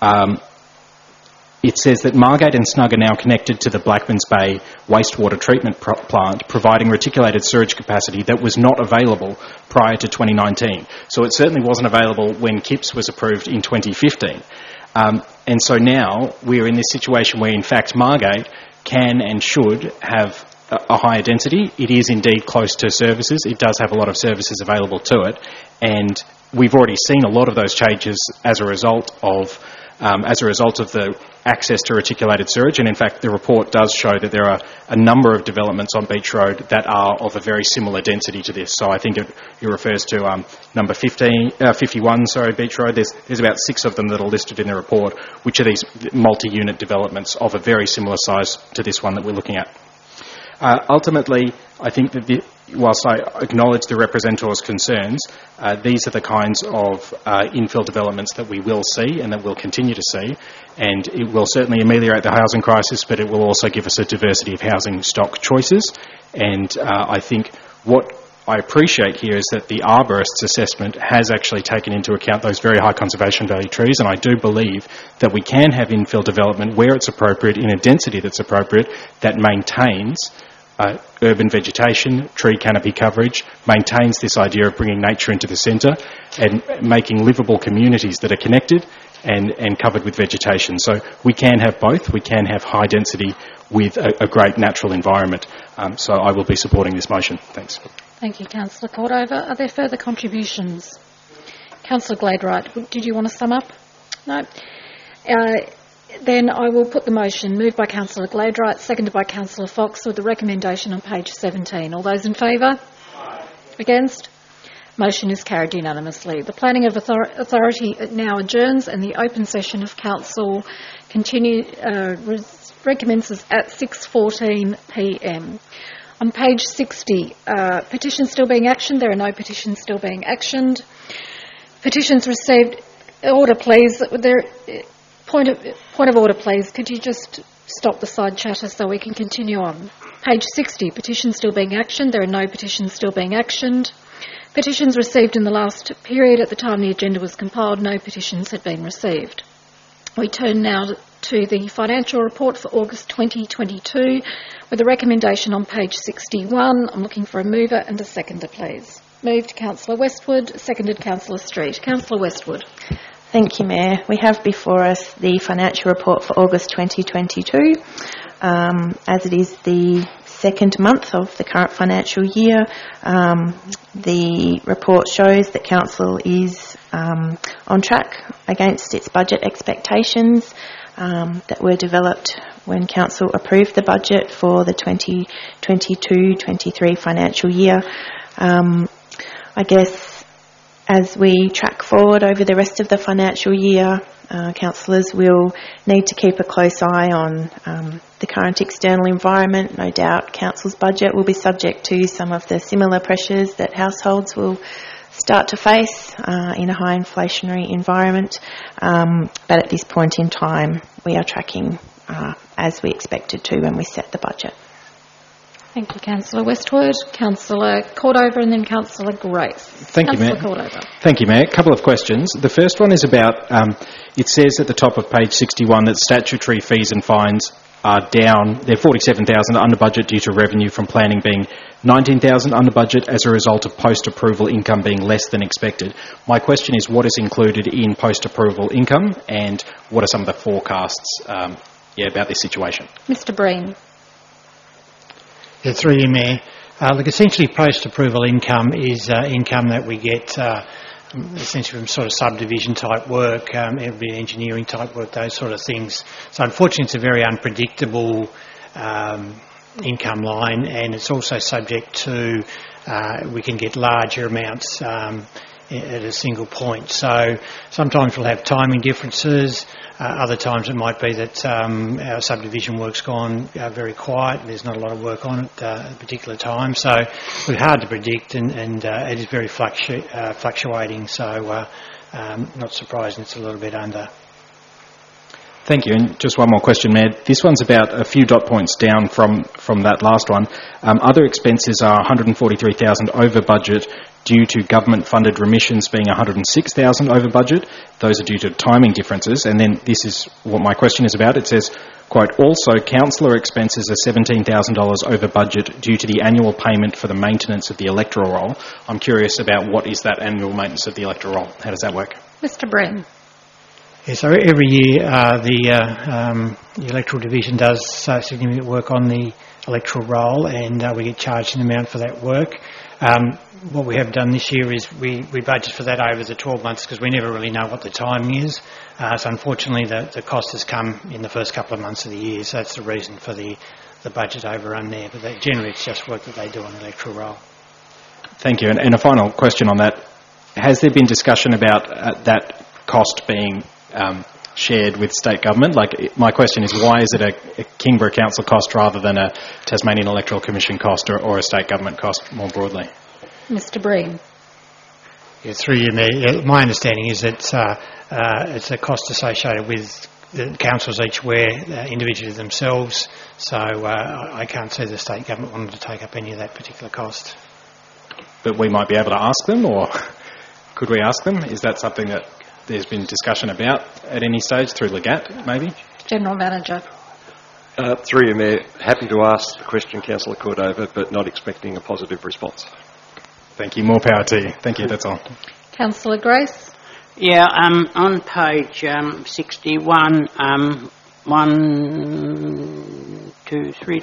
it says that Margate and Snug are now connected to the Blackmans Bay wastewater treatment plant, providing reticulated sewage capacity that was not available prior to 2019. So it certainly wasn't available when KIPS was approved in 2015. And so now we're in this situation where, in fact, Margate can and should have a higher density. It is indeed close to services. It does have a lot of services available to it, and we've already seen a lot of those changes as a result of the access to reticulated sewage. And in fact, the report does show that there are a number of developments on Beach Road that are of a very similar density to this. So I think it refers to number 51, Beach Road. There's about 6 of them that are listed in the report, which are these multi-unit developments of a very similar size to this one that we're looking at. Ultimately, I think that whilst I acknowledge the representor's concerns, these are the kinds of infill developments that we will see and that we'll continue to see, and it will certainly ameliorate the housing crisis, but it will also give us a diversity of housing stock choices. And I think what I appreciate here is that the arborist's assessment has actually taken into account those very high conservation value trees, and I do believe that we can have infill development where it's appropriate, in a density that's appropriate, that maintains urban vegetation, tree canopy coverage, maintains this idea of bringing nature into the centre and making livable communities that are connected and covered with vegetation. So we can have both. We can have high density with a great natural environment. So I will be supporting this motion. Thanks. Thank you, Councillor Cordova. Are there further contributions? Councillor Gladwright, did you want to sum up? No. Then I will put the motion moved by Councillor Gladwright, seconded by Councillor Fox, with the recommendation on page 17. All those in favour? Aye. Against? Motion is carried unanimously. The Planning Authority now adjourns, and the open session of Council recommences at 6:14 p.m. On page 60, petitions still being actioned. There are no petitions still being actioned. Petitions received. Order, please. Point of order, please. Could you just stop the side chatter so we can continue on? Page 60, petitions still being actioned. There are no petitions still being actioned. Petitions received in the last period at the time the agenda was compiled, no petitions had been received. We turn now to the financial report for August 2022 with a recommendation on page 61. I'm looking for a mover and a seconder, please. Moved Councillor Westwood, seconded Councillor Street. Councillor Westwood. Thank you, Mayor. We have before us the financial report for August 2022. As it is the second month of the current financial year, the report shows that Council is on track against its budget expectations that were developed when Council approved the budget for the 2022-23 financial year. I guess as we track forward over the rest of the financial year, councillors will need to keep a close eye on the current external environment. No doubt Council's budget will be subject to some of the similar pressures that households will start to face in a high inflationary environment. But at this point in time, we are tracking as we expected to when we set the budget. Thank you, Councillor Westwood. Councillor Cordover and then Councillor Grace. Thank you, Mayor. Cordover. Thank you, Mayor. A couple of questions. The first one is about, it says at the top of page 61 that statutory fees and fines are down. They're 47,000 under budget due to revenue from planning being 19,000 under budget as a result of post-approval income being less than expected. My question is, what is included in post-approval income and what are some of the forecasts about this situation? Mr. Breen. Yeah, through you, Mayor. Look, essentially post-approval income is income that we get essentially from sort of subdivision type work, it would be engineering type work, those sort of things. So unfortunately it's a very unpredictable income line, and it's also subject to, we can get larger amounts at a single point. So sometimes we'll have timing differences. Other times it might be that our subdivision work's gone very quiet and there's not a lot of work on it at a particular time. So it's hard to predict, and it is very fluctuating. So not surprising it's a little bit under. Thank you. And just one more question, Mayor. This one's about a few dot points down from that last one. Other expenses are 143,000 over budget due to government-funded remissions being 106,000 over budget. Those are due to timing differences. And then this is what my question is about. It says, quote, also councillor expenses are $17,000 over budget due to the annual payment for the maintenance of the electoral roll. I'm curious about what is that annual maintenance of the electoral roll? How does that work? Mr. Breen. Yeah, so every year the electoral division does significant work on the electoral roll, and we get charged an amount for that work. What we have done this year is we budget for that over the 12 months because we never really know what the timing is. So unfortunately the cost has come in the first couple of months of the year, so that's the reason for the budget overrun there. But generally it's just work that they do on the electoral roll. Thank you. And a final question on that. Has there been discussion about that cost being shared with state government? Like, my question is, why is it a Kingborough Council cost rather than a Tasmanian Electoral Commission cost or a state government cost more broadly? Mr. Breen. Yeah, through you, Mayor. My understanding is that it's a cost associated with the councils each wear individually themselves, so I can't see the state government wanting to take up any of that particular cost. But we might be able to ask them, or could we ask them? Is that something that there's been discussion about at any stage through Legat, maybe? General Manager. Through you, Mayor. Happy to ask the question, Councillor Cordover, but not expecting a positive response. Thank you. More power to you. Thank you. That's all. Councillor Grace. Yeah, on page 61, 1, 2, 3,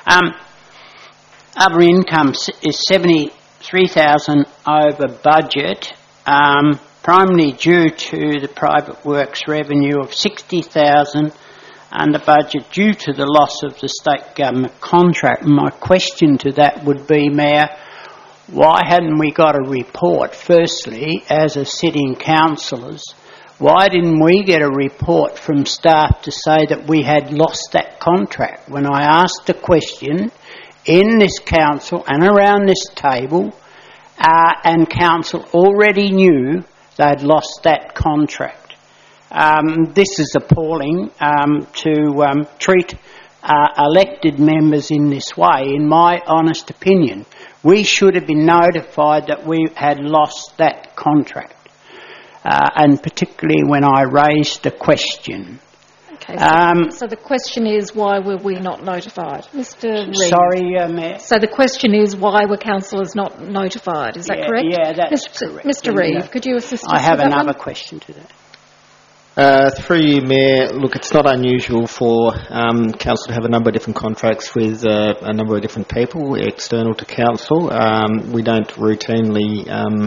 other income is 73,000 over budget, primarily due to the private works revenue of 60,000 under budget due to the loss of the state government contract. My question to that would be, Mayor, why hadn't we got a report, firstly, as a sitting councillors? Why didn't we get a report from staff to say that we had lost that contract? When I asked the question in this council and around this table, and council already knew they'd lost that contract. This is appalling to treat elected members in this way, in my honest opinion. We should have been notified that we had lost that contract, and particularly when I raised the question. Okay, so the question is, why were we not notified? Mr. Reeve. Sorry, Mayor. So the question is, why were councillors not notified? Is that correct? Yeah, that's correct. Mr. Reeve, could you assist us I have with that another one? question to that. Through you, Mayor, look, it's not unusual for council to have a number of different contracts with a number of different people external to council. We don't routinely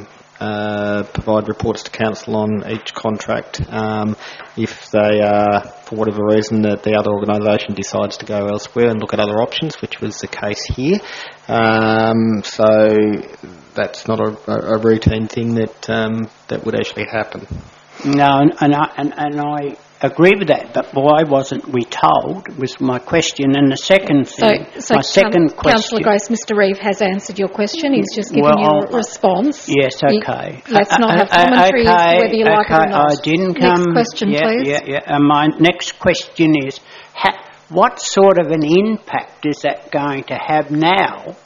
provide reports to council on each contract. If they for whatever reason, that the other organisation decides to go elsewhere and look at other options, which was the case here. So that's not a routine thing that would actually happen. No, and I agree with that, but why wasn't we told was my question. And the second thing, my second question... Councillor Grace, Mr. Reeve has answered your question. He's just given you a response. Yes, okay. Let's not have commentary as to whether you like it or not. I didn't come... Next question, please. And my next question is, what sort of an impact is that going to have now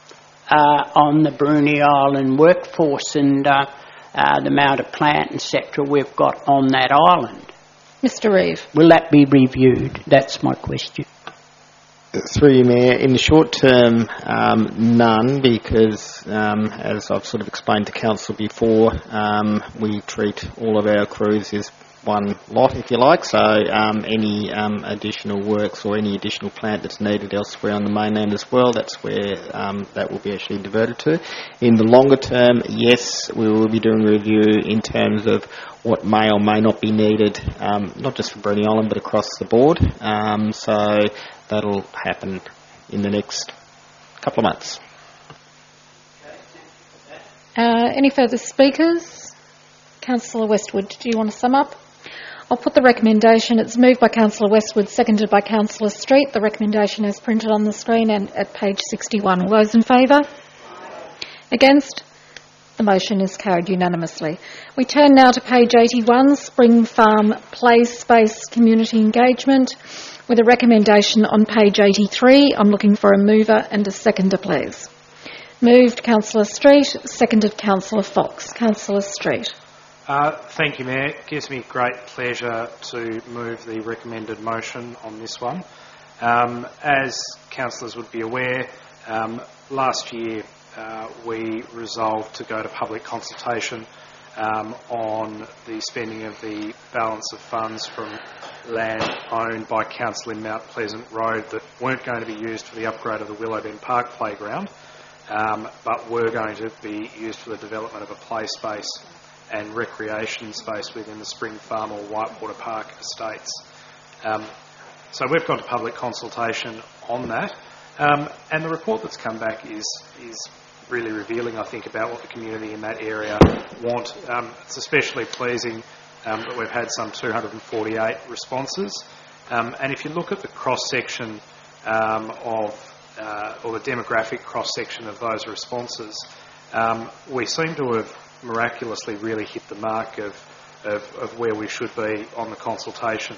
on the Bruny Island workforce and the amount of plant, etc., we've got on that island? Mr. Reeve. Will that be reviewed? That's my question. Through you, Mayor, in the short term, none, because as I've sort of explained to council before, we treat all of our crews as one lot, if you like, so any additional works or any additional plant that's needed elsewhere on the mainland as well, that's where that will be actually diverted to. In the longer term, yes, we will be doing a review in terms of what may or may not be needed, not just for Bruny Island but across the board, so that'll happen in the next couple of months. Any further speakers? Councillor Westwood, do you want to sum up? I'll put the recommendation. It's moved by Councillor Westwood, seconded by Councillor Street. The recommendation is printed on the screen and at page 61. All those in favour? Against? The motion is carried unanimously. We turn now to page 81, Spring Farm Play Space Community Engagement, with a recommendation on page 83. I'm looking for a mover and a seconder, please. Moved Councillor Street, seconded Councillor Fox. Councillor Street. Thank you, Mayor. It gives me great pleasure to move the recommended motion on this one. As councillors would be aware, last year we resolved to go to public consultation on the spending of the balance of funds from land owned by council in Mount Pleasant Road that weren't going to be used for the upgrade of the Willowbend Park playground, but were going to be used for the development of a play space and recreation space within the Spring Farm or Whitewater Park estates. So we've gone to public consultation on that, and the report that's come back is really revealing, I think, about what the community in that area want. It's especially pleasing that we've had some 248 responses, and if you look at the cross-section or the demographic cross-section of those responses, we seem to have miraculously really hit the mark of where we should be on the consultation.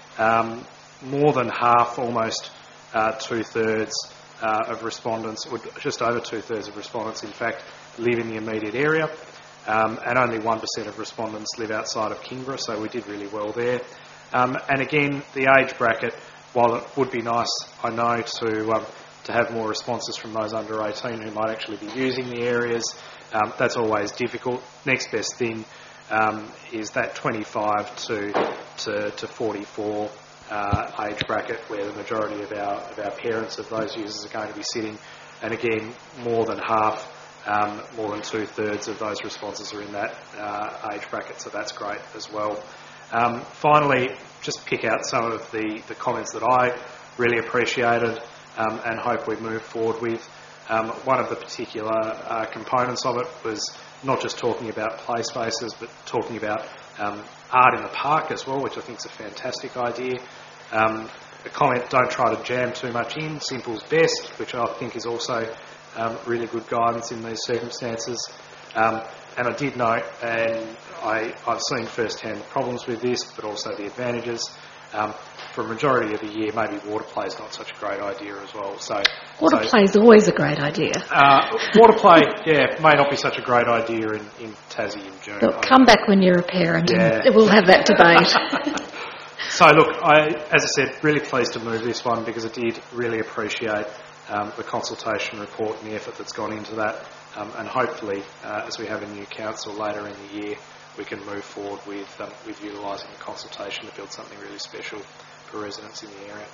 More than half, almost two-thirds of respondents, just over two-thirds of respondents, in fact, live in the immediate area, and only 1% of respondents live outside of Kingborough, so we did really well there. And again, the age bracket, while it would be nice, I know, to have more responses from those under 18 who might actually be using the areas, that's always difficult. Next best thing is that 25 to 44 age bracket where the majority of our parents of those users are going to be sitting. And again, more than half, more than two-thirds of those responses are in that age bracket, so that's great as well. Finally, just pick out some of the comments that I really appreciated and hope we move forward with. One of the particular components of it was not just talking about play spaces, but talking about art in the park as well, which I think is a fantastic idea. the comment, don't try to jam too much in, simple's best, which I think is also really good guidance in these circumstances. And I did note, and I've seen firsthand the problems with this, but also the advantages. For a majority of the year, maybe water play is not such a great idea as well. Water play is always a great idea. Water play, may not be such a great idea in Tassie in June. Look, come back when you're a parent and we'll have that debate. So look, as I said, really pleased to move this one because I did really appreciate the consultation report and the effort that's gone into that. And hopefully, as we have a new council later in the year, we can move forward with utilising the consultation to build something really special for residents in the area.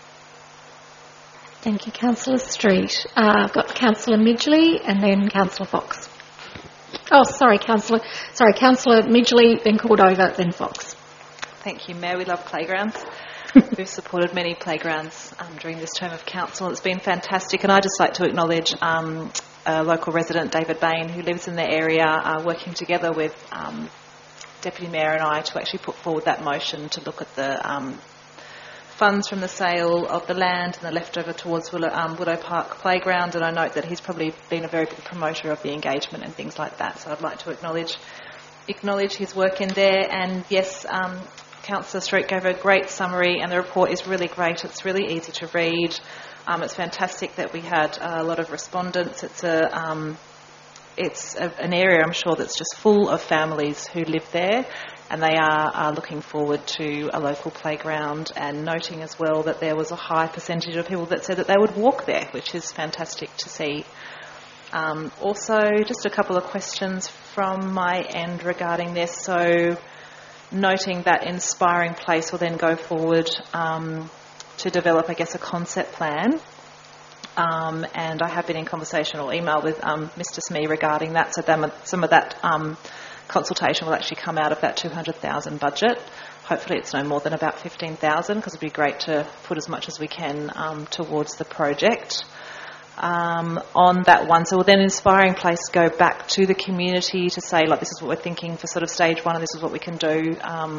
Thank you, Councillor Street. I've got Councillor Midgley and then Councillor Fox. Oh, sorry, Councillor Midgley, then Cordova, then Fox. Thank you, Mayor. We love playgrounds. We've supported many playgrounds during this term of council. It's been fantastic, and I'd just like to acknowledge a local resident, David Bain, who lives in the area, working together with Deputy Mayor and I to actually put forward that motion to look at the funds from the sale of the land and the leftover towards Willow Park Playground. And I note that he's probably been a very big promoter of the engagement and things like that. So I'd like to acknowledge his work in there. And yes, Councillor Street gave a great summary, and the report is really great. It's really easy to read. It's fantastic that we had a lot of respondents. It's an area, I'm sure, that's just full of families who live there, and they are looking forward to a local playground, and noting as well that there was a high percentage of people that said that they would walk there, which is fantastic to see. Also, just a couple of questions from my end regarding this. So, noting that Inspiring Place will then go forward to develop, I guess, a concept plan. And I have been in conversation or email with Mr. Smee regarding that. So some of that consultation will actually come out of that $200,000 budget. Hopefully it's no more than about $15,000, because it'd be great to put as much as we can towards the project. On that one, so will then Inspiring Place go back to the community to say, like, this is what we're thinking for sort of stage one, and this is what we can do,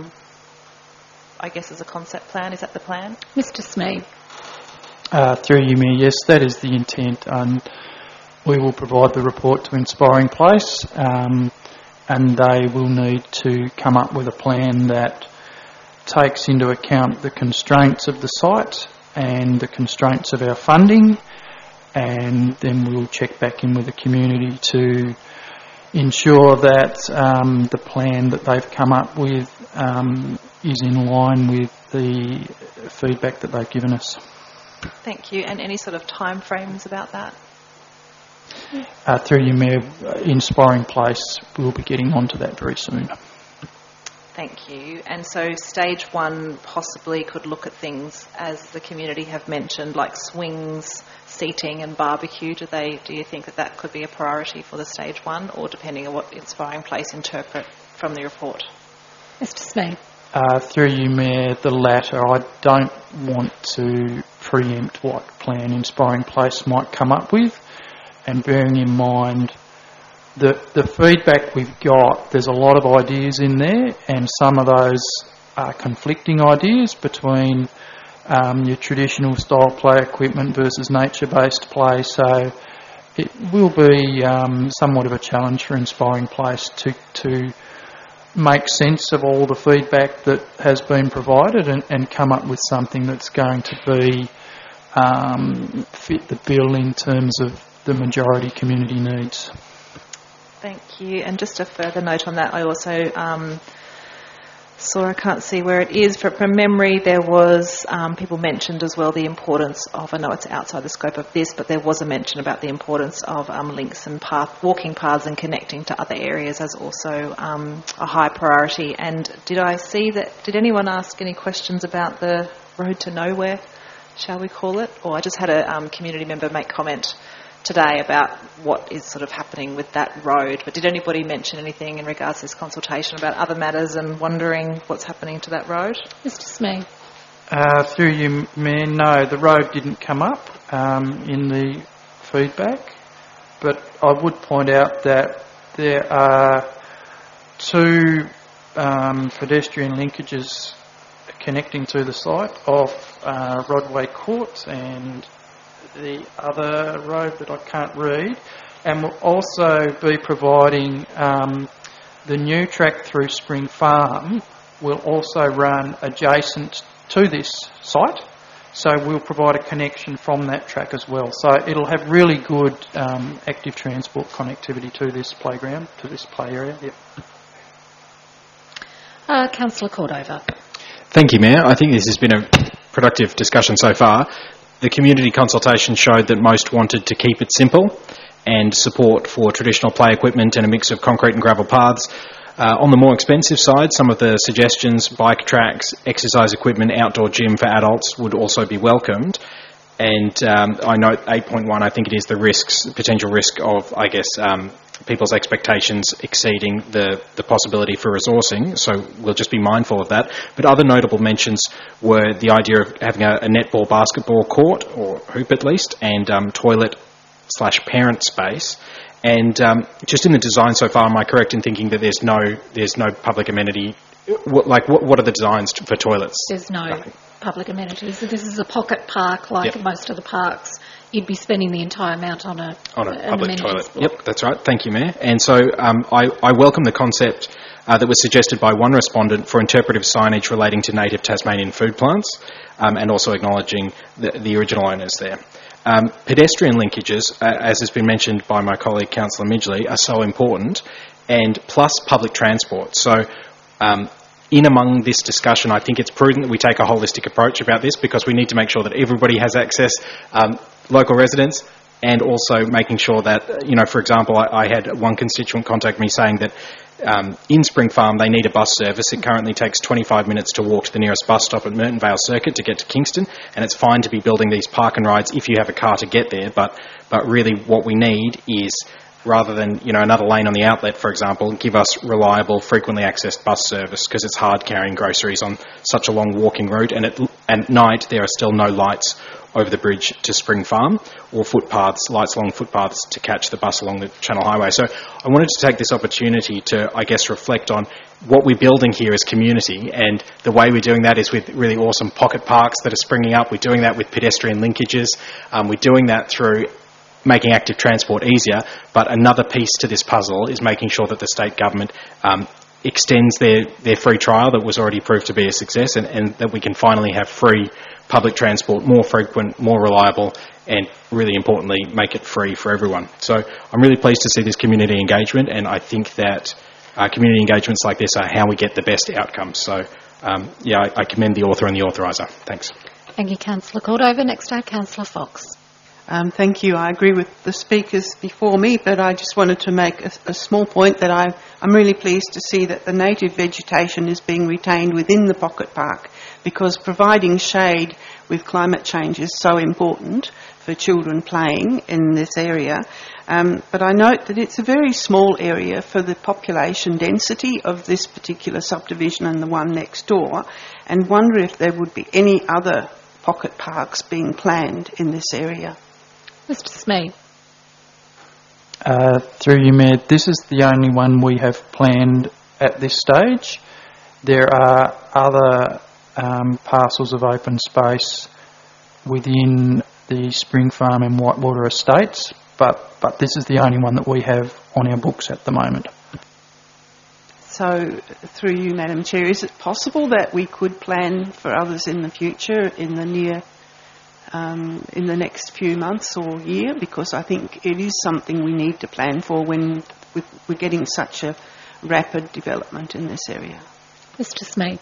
I guess, as a concept plan? Is that the plan? Mr. Smee. Through you, Mayor, yes, that is the intent. We will provide the report to Inspiring Place, and they will need to come up with a plan that takes into account the constraints of the site and the constraints of our funding, and then we'll check back in with the community to ensure that the plan that they've come up with is in line with the feedback that they've given us. Thank you. And any sort of time frames about that? Through you, Mayor, Inspiring Place, we'll be getting onto that very soon. Thank you. And so stage one possibly could look at things, as the community have mentioned, like swings, seating and barbecue. Do you think that could be a priority for the stage one, or depending on what Inspiring Place interpret from the report? Mr. Smee. Through you, Mayor, the latter. I don't want to preempt what plan Inspiring Place might come up with, and bearing in mind the feedback we've got, there's a lot of ideas in there, and some of those are conflicting ideas between your traditional style play equipment versus nature-based play, so it will be somewhat of a challenge for Inspiring Place to make sense of all the feedback that has been provided and come up with something that's going to be fit the bill in terms of the majority community needs. Thank you. And just a further note on that, I also saw, I can't see where it is, but from memory there was, people mentioned as well the importance of, I know it's outside the scope of this, but there was a mention about the importance of links and walking paths and connecting to other areas as also a high priority. And did anyone ask any questions about the road to nowhere, shall we call it? Or I just had a community member make comment today about what is sort of happening with that road, but did anybody mention anything in regards to this consultation about other matters and wondering what's happening to that road? Mr. Smee. Through you, Mayor, no, the road didn't come up in the feedback, but I would point out that there are two pedestrian linkages connecting to the site off Rodway Court and the other road that I can't read, and we'll also be providing the new track through Spring Farm will also run adjacent to this site, so we'll provide a connection from that track as well. So it'll have really good active transport connectivity to this playground, to this play area. Yep. Councillor Cordova. Thank you, Mayor. I think this has been a productive discussion so far. The community consultation showed that most wanted to keep it simple and support for traditional play equipment and a mix of concrete and gravel paths. On the more expensive side, some of the suggestions, bike tracks, exercise equipment, outdoor gym for adults would also be welcomed. And I note 8.1, I think it is the potential risk of, people's expectations exceeding the possibility for resourcing, so we'll just be mindful of that. But other notable mentions were the idea of having a netball basketball court, or hoop at least, and toilet/parent space. And just in the design so far, am I correct in thinking that there's no public amenity? What are the designs for toilets? There's no public amenities. So this is a pocket park like most of the parks. You'd be spending the entire amount on a public toilet. Yep, that's right. Thank you, Mayor. And so I welcome the concept that was suggested by one respondent for interpretive signage relating to native Tasmanian food plants, and also acknowledging the original owners there. Pedestrian linkages, as has been mentioned by my colleague Councillor Midgley, are so important, and plus public transport. So in among this discussion, I think it's prudent that we take a holistic approach about this, because we need to make sure that everybody has access, local residents, and also making sure that, for example, I had one constituent contact me saying that in Spring Farm they need a bus service. It currently takes 25 minutes to walk to the nearest bus stop at Merton Vale Circuit to get to Kingston, and it's fine to be building these park and rides if you have a car to get there, but really what we need is, rather than another lane on the outlet, for example, give us reliable, frequently accessed bus service, because it's hard carrying groceries on such a long walking route, and at night there are still no lights over the bridge to Spring Farm, or lights along footpaths to catch the bus along the Channel Highway. So I wanted to take this opportunity to, reflect on what we're building here as community, and the way we're doing that is with really awesome pocket parks that are springing up. We're doing that with pedestrian linkages. We're doing that through making active transport easier, but another piece to this puzzle is making sure that the state government extends their free trial that was already proved to be a success, and that we can finally have free public transport, more frequent, more reliable, and really importantly, make it free for everyone. So I'm really pleased to see this community engagement, and I think that community engagements like this are how we get the best outcomes. So, I commend the author and the authoriser. Thanks. Thank you, Councillor Cordova. Next up, Councillor Fox. Thank you. I agree with the speakers before me, but I just wanted to make a small point that I'm really pleased to see that the native vegetation is being retained within the pocket park, because providing shade with climate change is so important for children playing in this area. But I note that it's a very small area for the population density of this particular subdivision and the one next door, and wonder if there would be any other pocket parks being planned in this area. Mr. Smee. Through you, Mayor, this is the only one we have planned at this stage. There are other parcels of open space within the Spring Farm and Whitewater estates, but this is the only one that we have on our books at the moment. So, through you, Madam Chair, is it possible that we could plan for others in the future, in the next few months or year? Because I think it is something we need to plan for when we're getting such a rapid development in this area. Mr. Smee.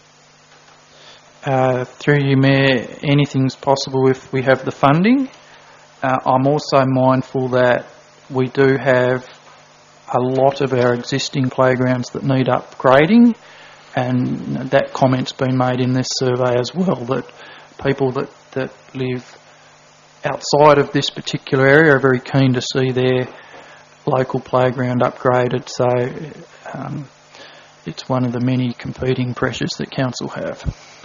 Through you, Mayor, anything's possible if we have the funding. I'm also mindful that we do have a lot of our existing playgrounds that need upgrading, and that comment's been made in this survey as well, that people that live outside of this particular area are very keen to see their local playground upgraded. So it's one of the many competing pressures that council have.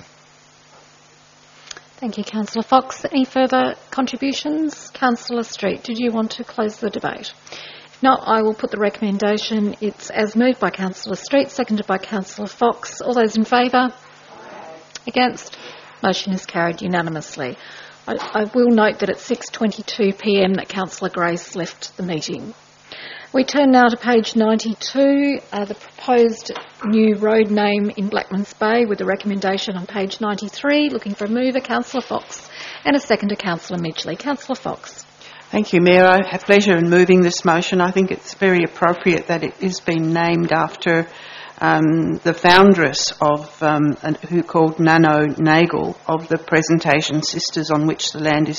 Thank you, Councillor Fox. Any further contributions? Councillor Street, did you want to close the debate? If not, I will put the recommendation. It's as moved by Councillor Street, seconded by Councillor Fox. All those in favour? Against? Motion is carried unanimously. I will note that at 6:22pm that Councillor Grace left the meeting. We turn now to page 92, the proposed new road name in Blackmans Bay, with a recommendation on page 93. Looking for a mover, Councillor Fox, and a seconder, Councillor Midgley. Councillor Fox. Thank you, Mayor. I have pleasure in moving this motion. I think it's very appropriate that it is being named after the foundress of, who called Nano Nagel, of the Presentation Sisters, on which the land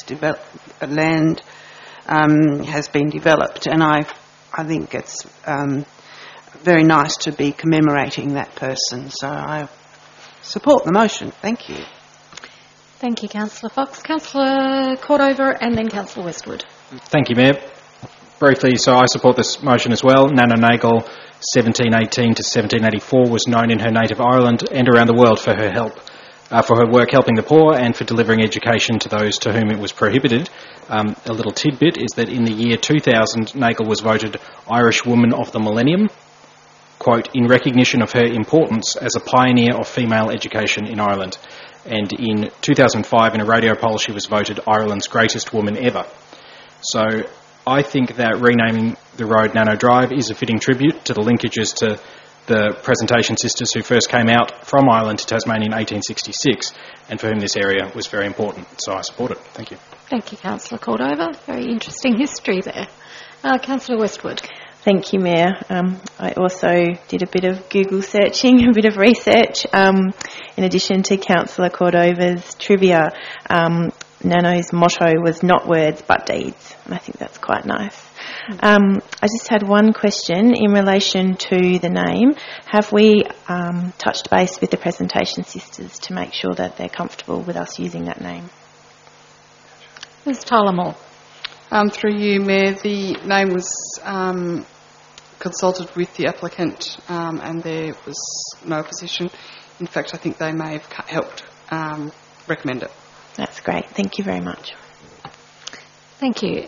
has been developed, and I think it's very nice to be commemorating that person. So I support the motion. Thank you. Thank you, Councillor Fox. Councillor Cordover and then Councillor Westwood. Thank you, Mayor. Briefly, so I support this motion as well. Nana Nagel, 1718 to 1784, was known in her native Ireland and around the world for her work helping the poor and for delivering education to those to whom it was prohibited. A little tidbit is that in the year 2000, Nagel was voted Irish Woman of the Millennium, quote, in recognition of her importance as a pioneer of female education in Ireland. And in 2005, in a radio poll, she was voted Ireland's greatest woman ever. So I think that renaming the road Nano Drive is a fitting tribute to the linkages to the Presentation Sisters who first came out from Ireland to Tasmania in 1866 and for whom this area was very important. So I support it. Thank you. Thank you, Councillor Cordover. Very interesting history there. Councillor Westwood. Thank you, Mayor. I also did a bit of Google searching, a bit of research. In addition to Councillor Cordover's trivia, Nano's motto was not words but deeds, and I think that's quite nice. I just had one question in relation to the name. Have we touched base with the Presentation Sisters to make sure that they're comfortable with us using that name? Ms. Tullamore. Through you, Mayor, the name was consulted with the applicant and there was no opposition. In fact, I think they may have helped recommend it. That's great. Thank you very much. Thank you.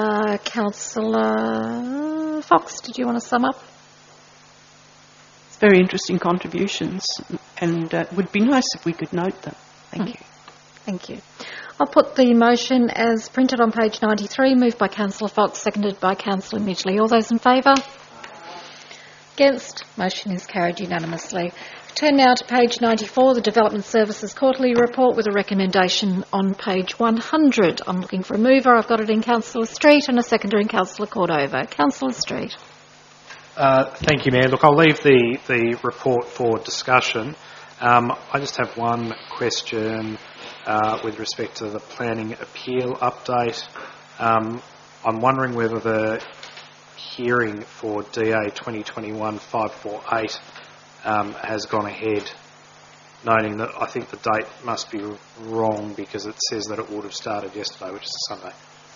Councillor Fox, did you want to sum up? It's very interesting contributions, and it would be nice if we could note them. Thank you. Thank you. I'll put the motion as printed on page 93, moved by Councillor Fox, seconded by Councillor Midgley. All those in favour? Against? Motion is carried unanimously. Turn now to page 94, the Development Services Quarterly Report, with a recommendation on page 100. I'm looking for a mover. I've got it in Councillor Street and a seconder in Councillor Cordover. Councillor Street. Thank you, Mayor. Look, I'll leave the report for discussion. I just have one question with respect to the planning appeal update. I'm wondering whether the hearing for DA 2021-548 has gone ahead, noting that I think the date must be wrong because it says that it would have started yesterday, which is a Sunday.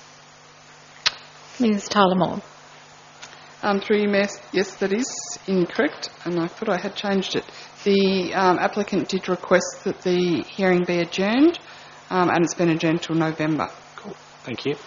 Ms. Tullamore. Through you, Mayor, yes, that is incorrect, and I thought I had changed it. The applicant did request that the hearing be adjourned, and it's been adjourned till November. Cool. Thank you.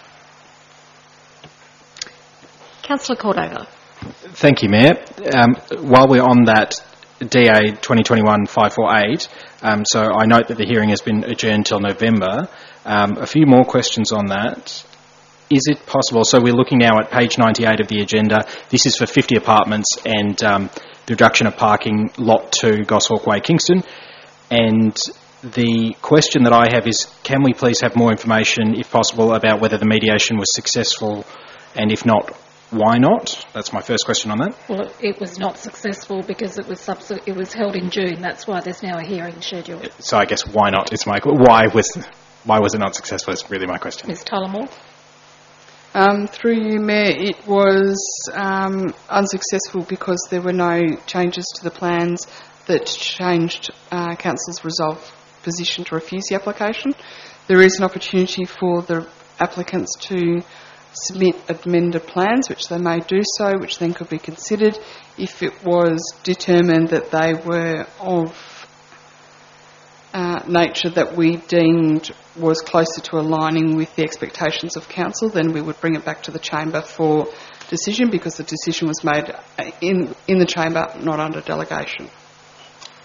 Councillor Cordover. Thank you, Mayor. While we're on that DA 2021-548, so I note that the hearing has been adjourned till November. A few more questions on that. Is it possible, so we're looking now at page 98 of the agenda, this is for 50 apartments and the reduction of parking, lot 2, Goshawk Way, Kingston, and the question that I have is, can we please have more information, if possible, about whether the mediation was successful, and if not, why not? That's my first question on that. Well, it was not successful because it was held in June. That's why there's now a hearing scheduled. So I guess why not? It's my why was it not successful? Is really my question. Ms. Tullamore. Through you, Mayor, it was unsuccessful because there were no changes to the plans that changed Council's resolved position to refuse the application. There is an opportunity for the applicants to submit amended plans, which they may do so, which then could be considered if it was determined that they were of nature that we deemed was closer to aligning with the expectations of Council. Then we would bring it back to the Chamber for decision, because the decision was made in the Chamber, not under delegation.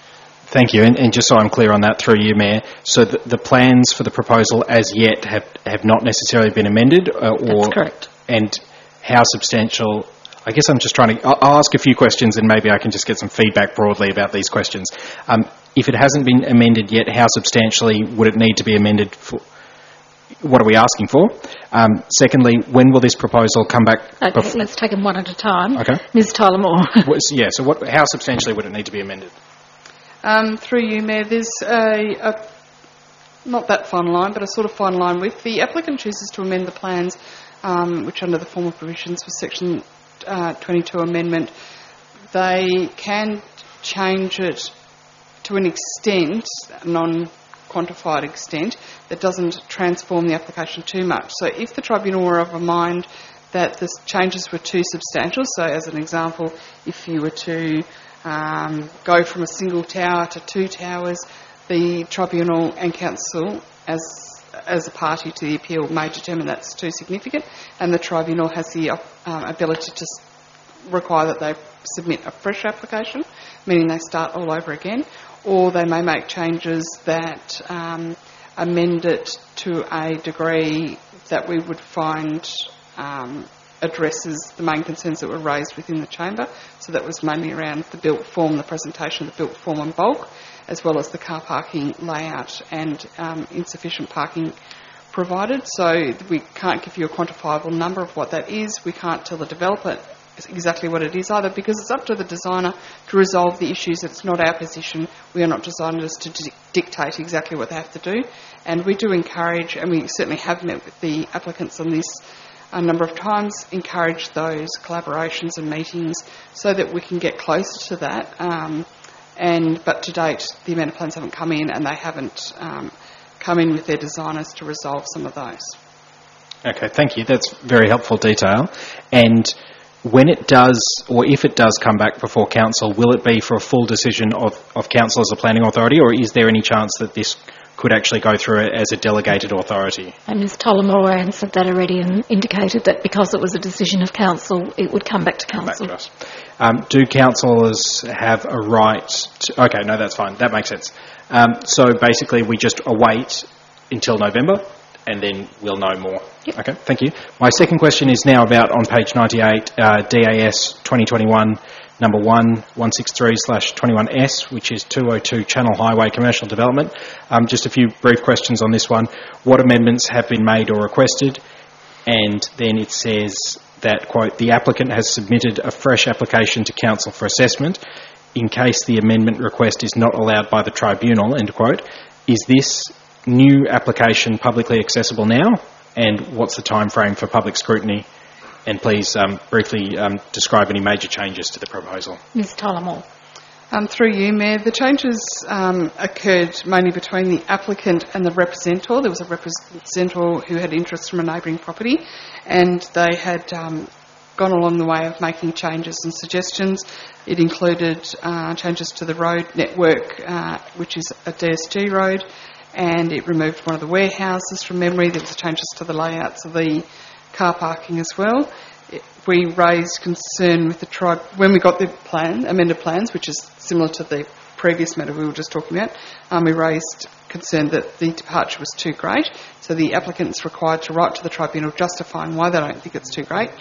Thank you. And just so I'm clear on that, through you, Mayor, so the plans for the proposal as yet have not necessarily been amended? That's correct. And how substantial... I guess I'm just trying to... I'll ask a few questions and maybe I can just get some feedback broadly about these questions. If it hasn't been amended yet, how substantially would it need to be amended for... What are we asking for? Secondly, when will this proposal come back? Okay, let's take them one at a time. Okay. Ms. Tyler Moore. So how substantially would it need to be amended? Through you, Mayor, there's a not that fine line, but a sort of fine line. If the applicant chooses to amend the plans, which under the formal provisions for Section 22 amendment, they can change it to an extent, non-quantified extent, that doesn't transform the application too much. So if the tribunal were of a mind that the changes were too substantial, so as an example, if you were to go from a single tower to 2 towers, the tribunal and council, as a party to the appeal, may determine that's too significant, and the tribunal has the ability to require that they submit a fresh application, meaning they start all over again, or they may make changes that amend it to a degree that we would find addresses the main concerns that were raised within the chamber. So that was mainly around the built form, the presentation of the built form and bulk, as well as the car parking layout and insufficient parking provided. So we can't give you a quantifiable number of what that is. We can't tell the developer exactly what it is either, because it's up to the designer to resolve the issues. It's not our position. We are not designers to dictate exactly what they have to do. And we do encourage, and we certainly have met with the applicants on this a number of times, encourage those collaborations and meetings so that we can get closer to that. But to date, the amended plans haven't come in, and they haven't come in with their designers to resolve some of those. Okay, thank you. That's very helpful detail. And when it does, or if it does come back before council, will it be for a full decision of council as a planning authority, or is there any chance that this could actually go through it as a delegated authority? And Ms. Tolamora answered that already and indicated that because it was a decision of council, it would come back to council. Back to us. Do councillors have a right to... Okay, no, that's fine. That makes sense. So basically we just await until November and then we'll know more. Yep. Okay, thank you. My second question is now about on page 98, DAS 2021 number 163/21S, which is 202 Channel Highway Commercial Development. Just a few brief questions on this one. What amendments have been made or requested? And then it says that, quote, the applicant has submitted a fresh application to council for assessment in case the amendment request is not allowed by the tribunal, end quote. Is this new application publicly accessible now? And what's the time frame for public scrutiny? And please briefly describe any major changes to the proposal. Ms. Tolamore. Through you, Mayor, the changes occurred mainly between the applicant and the representor. There was a representor who had interest from a neighbouring property, and they had gone along the way of making changes and suggestions. It included changes to the road network, which is a DSG road, and it removed one of the warehouses from memory. There was changes to the layouts of the car parking as well. We raised concern with the tribe when we got the amended plans, which is similar to the previous matter we were just talking about. We raised concern that the departure was too great, so the applicant's required to write to the tribunal justifying why they don't think it's too great,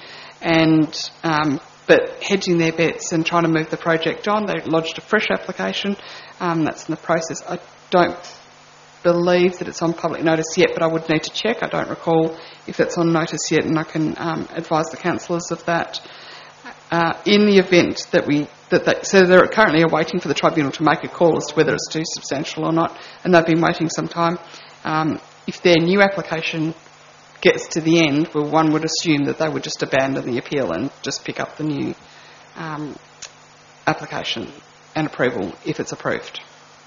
but hedging their bets and trying to move the project on. They lodged a fresh application. That's in the process. I don't believe that it's on public notice yet, but I would need to check. I don't recall if it's on notice yet, and I can advise the councillors of that. In the event so they're currently awaiting for the tribunal to make a call as to whether it's too substantial or not, and they've been waiting some time. If their new application gets to the end, well, one would assume that they would just abandon the appeal and just pick up the new application and approval if it's approved.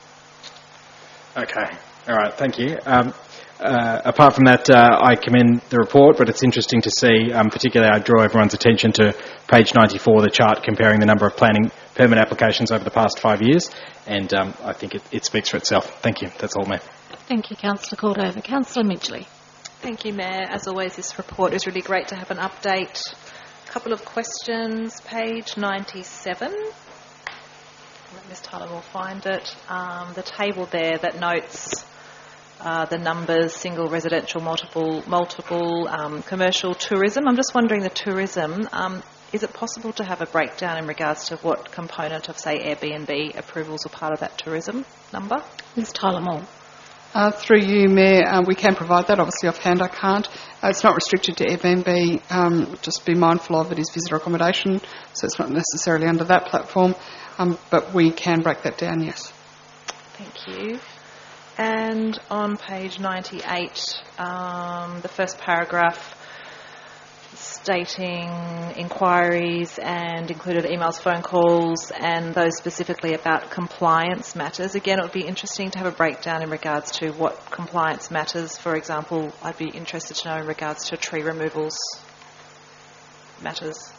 Okay. All right, thank you. Apart from that, I commend the report, but it's interesting to see, particularly I draw everyone's attention to page 94, the chart comparing the number of planning permit applications over the past 5 years, and I think it speaks for itself. Thank you. That's all, Mayor. Thank you, Councillor Cordova. Councillor Midgley. Thank you, Mayor. As always, this report is really great to have an update. A couple of questions. Page 97. let Ms Tyler will find it. The table there that notes the numbers, single, residential, multiple, commercial, tourism. I'm just wondering, the tourism, is it possible to have a breakdown in regards to what component of, say, Airbnb approvals are part of that tourism number? Ms Tyler Moore. Through you, Mayor, we can provide that. Obviously, offhand I can't. It's not restricted to Airbnb. Just be mindful of it is visitor accommodation, so it's not necessarily under that platform. But we can break that down, yes. Thank you. And on page 98, the first paragraph stating inquiries and included emails, phone calls, and those specifically about compliance matters. Again, it would be interesting to have a breakdown in regards to what compliance matters. For example, I'd be interested to know in regards to tree removals matters.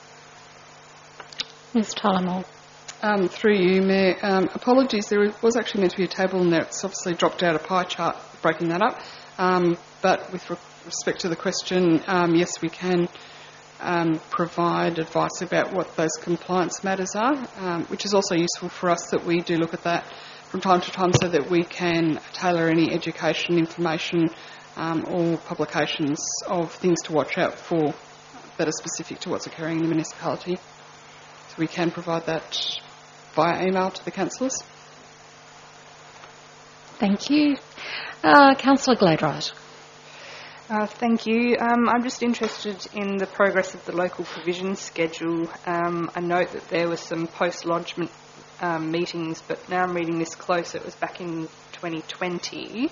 Ms Tyler Moore. Through you, Mayor, apologies, there was actually meant to be a table in there. It's obviously dropped out a pie chart breaking that up. But with respect to the question, yes, we can provide advice about what those compliance matters are, which is also useful for us that we do look at that from time to time so that we can tailor any education, information or publications of things to watch out for that are specific to what's occurring in the municipality. So we can provide that via email to the councillors. Thank you. Councillor Gladwright. Thank you. I'm just interested in the progress of the local provision schedule. I note that there were some post-lodgement meetings, but now I'm reading this close. It was back in 2020.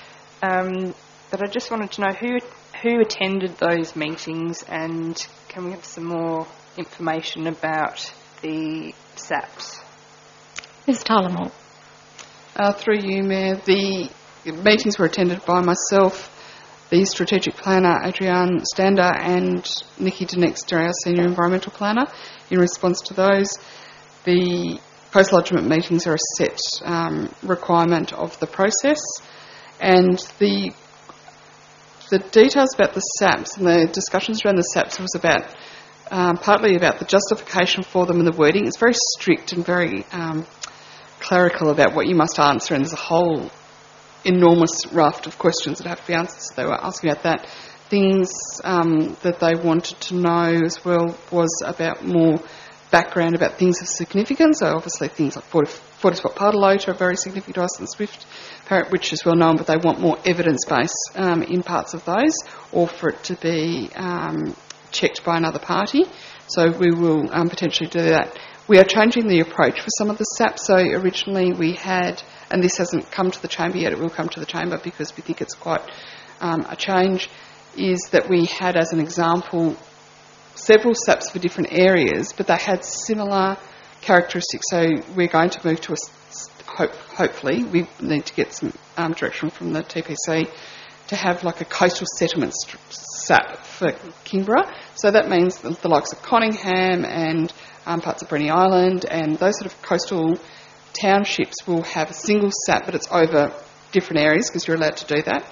But I just wanted to know who attended those meetings, and can we have some more information about the SAPs? Ms Tyler Moore. Through you, Mayor, the meetings were attended by myself, the Strategic Planner, Adrienne Stander, and Nikki DeNexter, our Senior Environmental Planner. In response to those, the post-lodgement meetings are a set requirement of the process, and the details about the SAPs and the discussions around the SAPs was about partly about the justification for them and the wording. It's very strict and very clerical about what you must answer, and there's a whole enormous raft of questions that have to be answered. So they were asking about that. Things that they wanted to know as well was about more background about things of significance. So obviously things like 40 spot Pardalote are very significant to us, and Swift Parrot, which is well known, but they want more evidence base in parts of those, or for it to be checked by another party. So we will potentially do that. We are changing the approach for some of the SAPs. So originally we had, and this hasn't come to the chamber yet, it will come to the chamber because we think it's quite a change, is that we had, as an example, several SAPs for different areas, but they had similar characteristics. So we're going to move to hopefully, we need to get some direction from the TPC to have like a coastal settlement SAP for Kingborough. So that means the likes of Conningham and parts of Brenny Island and those sort of coastal townships will have a single SAP, but it's over different areas because you're allowed to do that.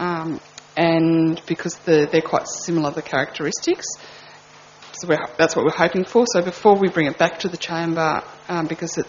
And because they're quite similar, the characteristics. So that's what we're hoping for. So before we bring it back to the chamber, because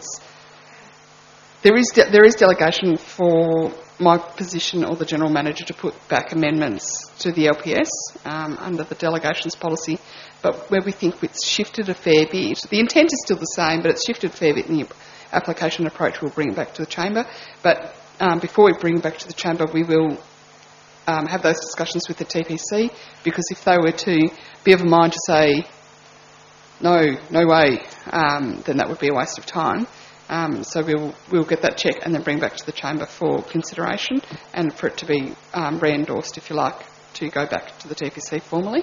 there is delegation for my position or the general manager to put back amendments to the LPS under the delegations policy, but where we think it's shifted a fair bit. The intent is still the same, but it's shifted a fair bit in the application approach. We'll bring it back to the chamber. But before we bring it back to the chamber, we will have those discussions with the TPC, because if they were to be of a mind to say, no way, then that would be a waste of time. So we'll get that check and then bring back to the chamber for consideration and for it to be re-endorsed, if you like, to go back to the TPC formally.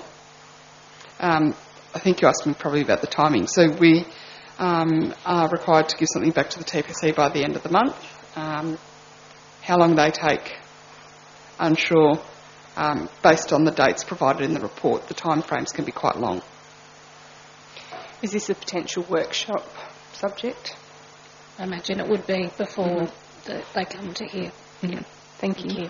I think you asked me probably about the timing. So we are required to give something back to the TPC by the end of the month. How long they take, unsure. Based on the dates provided in the report, the timeframes can be quite long. Is this a potential workshop subject? I imagine it would be before they come to here. Yeah. Thank you.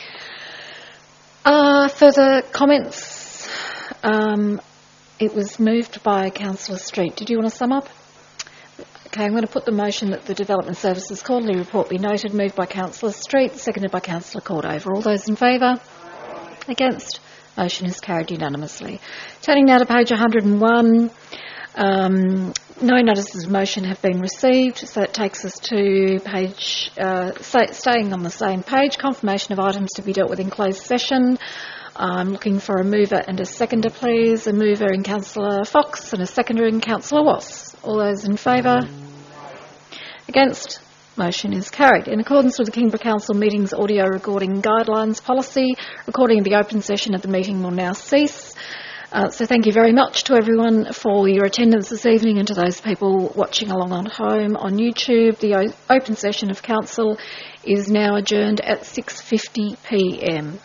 Further comments? It was moved by Councillor Street. Did you want to sum up? Okay, I'm going to put the motion that the Development Services Quarterly Report be noted, moved by Councillor Street, seconded by Councillor Cordover. All those in favour? Against? Motion is carried unanimously. Turning now to page 101. No notices of motion have been received, so that takes us to page, staying on the same page, confirmation of items to be dealt with in closed session. I'm looking for a mover and a seconder, please. A mover in Councillor Fox and a seconder in Councillor Wass. All those in favour? Against? Motion is carried. In accordance with the Kingborough Council Meetings Audio Recording Guidelines Policy, recording of the open session of the meeting will now cease. So thank you very much to everyone for your attendance this evening, and to those people watching along at home on YouTube. The open session of Council is now adjourned at 6:50 p.m.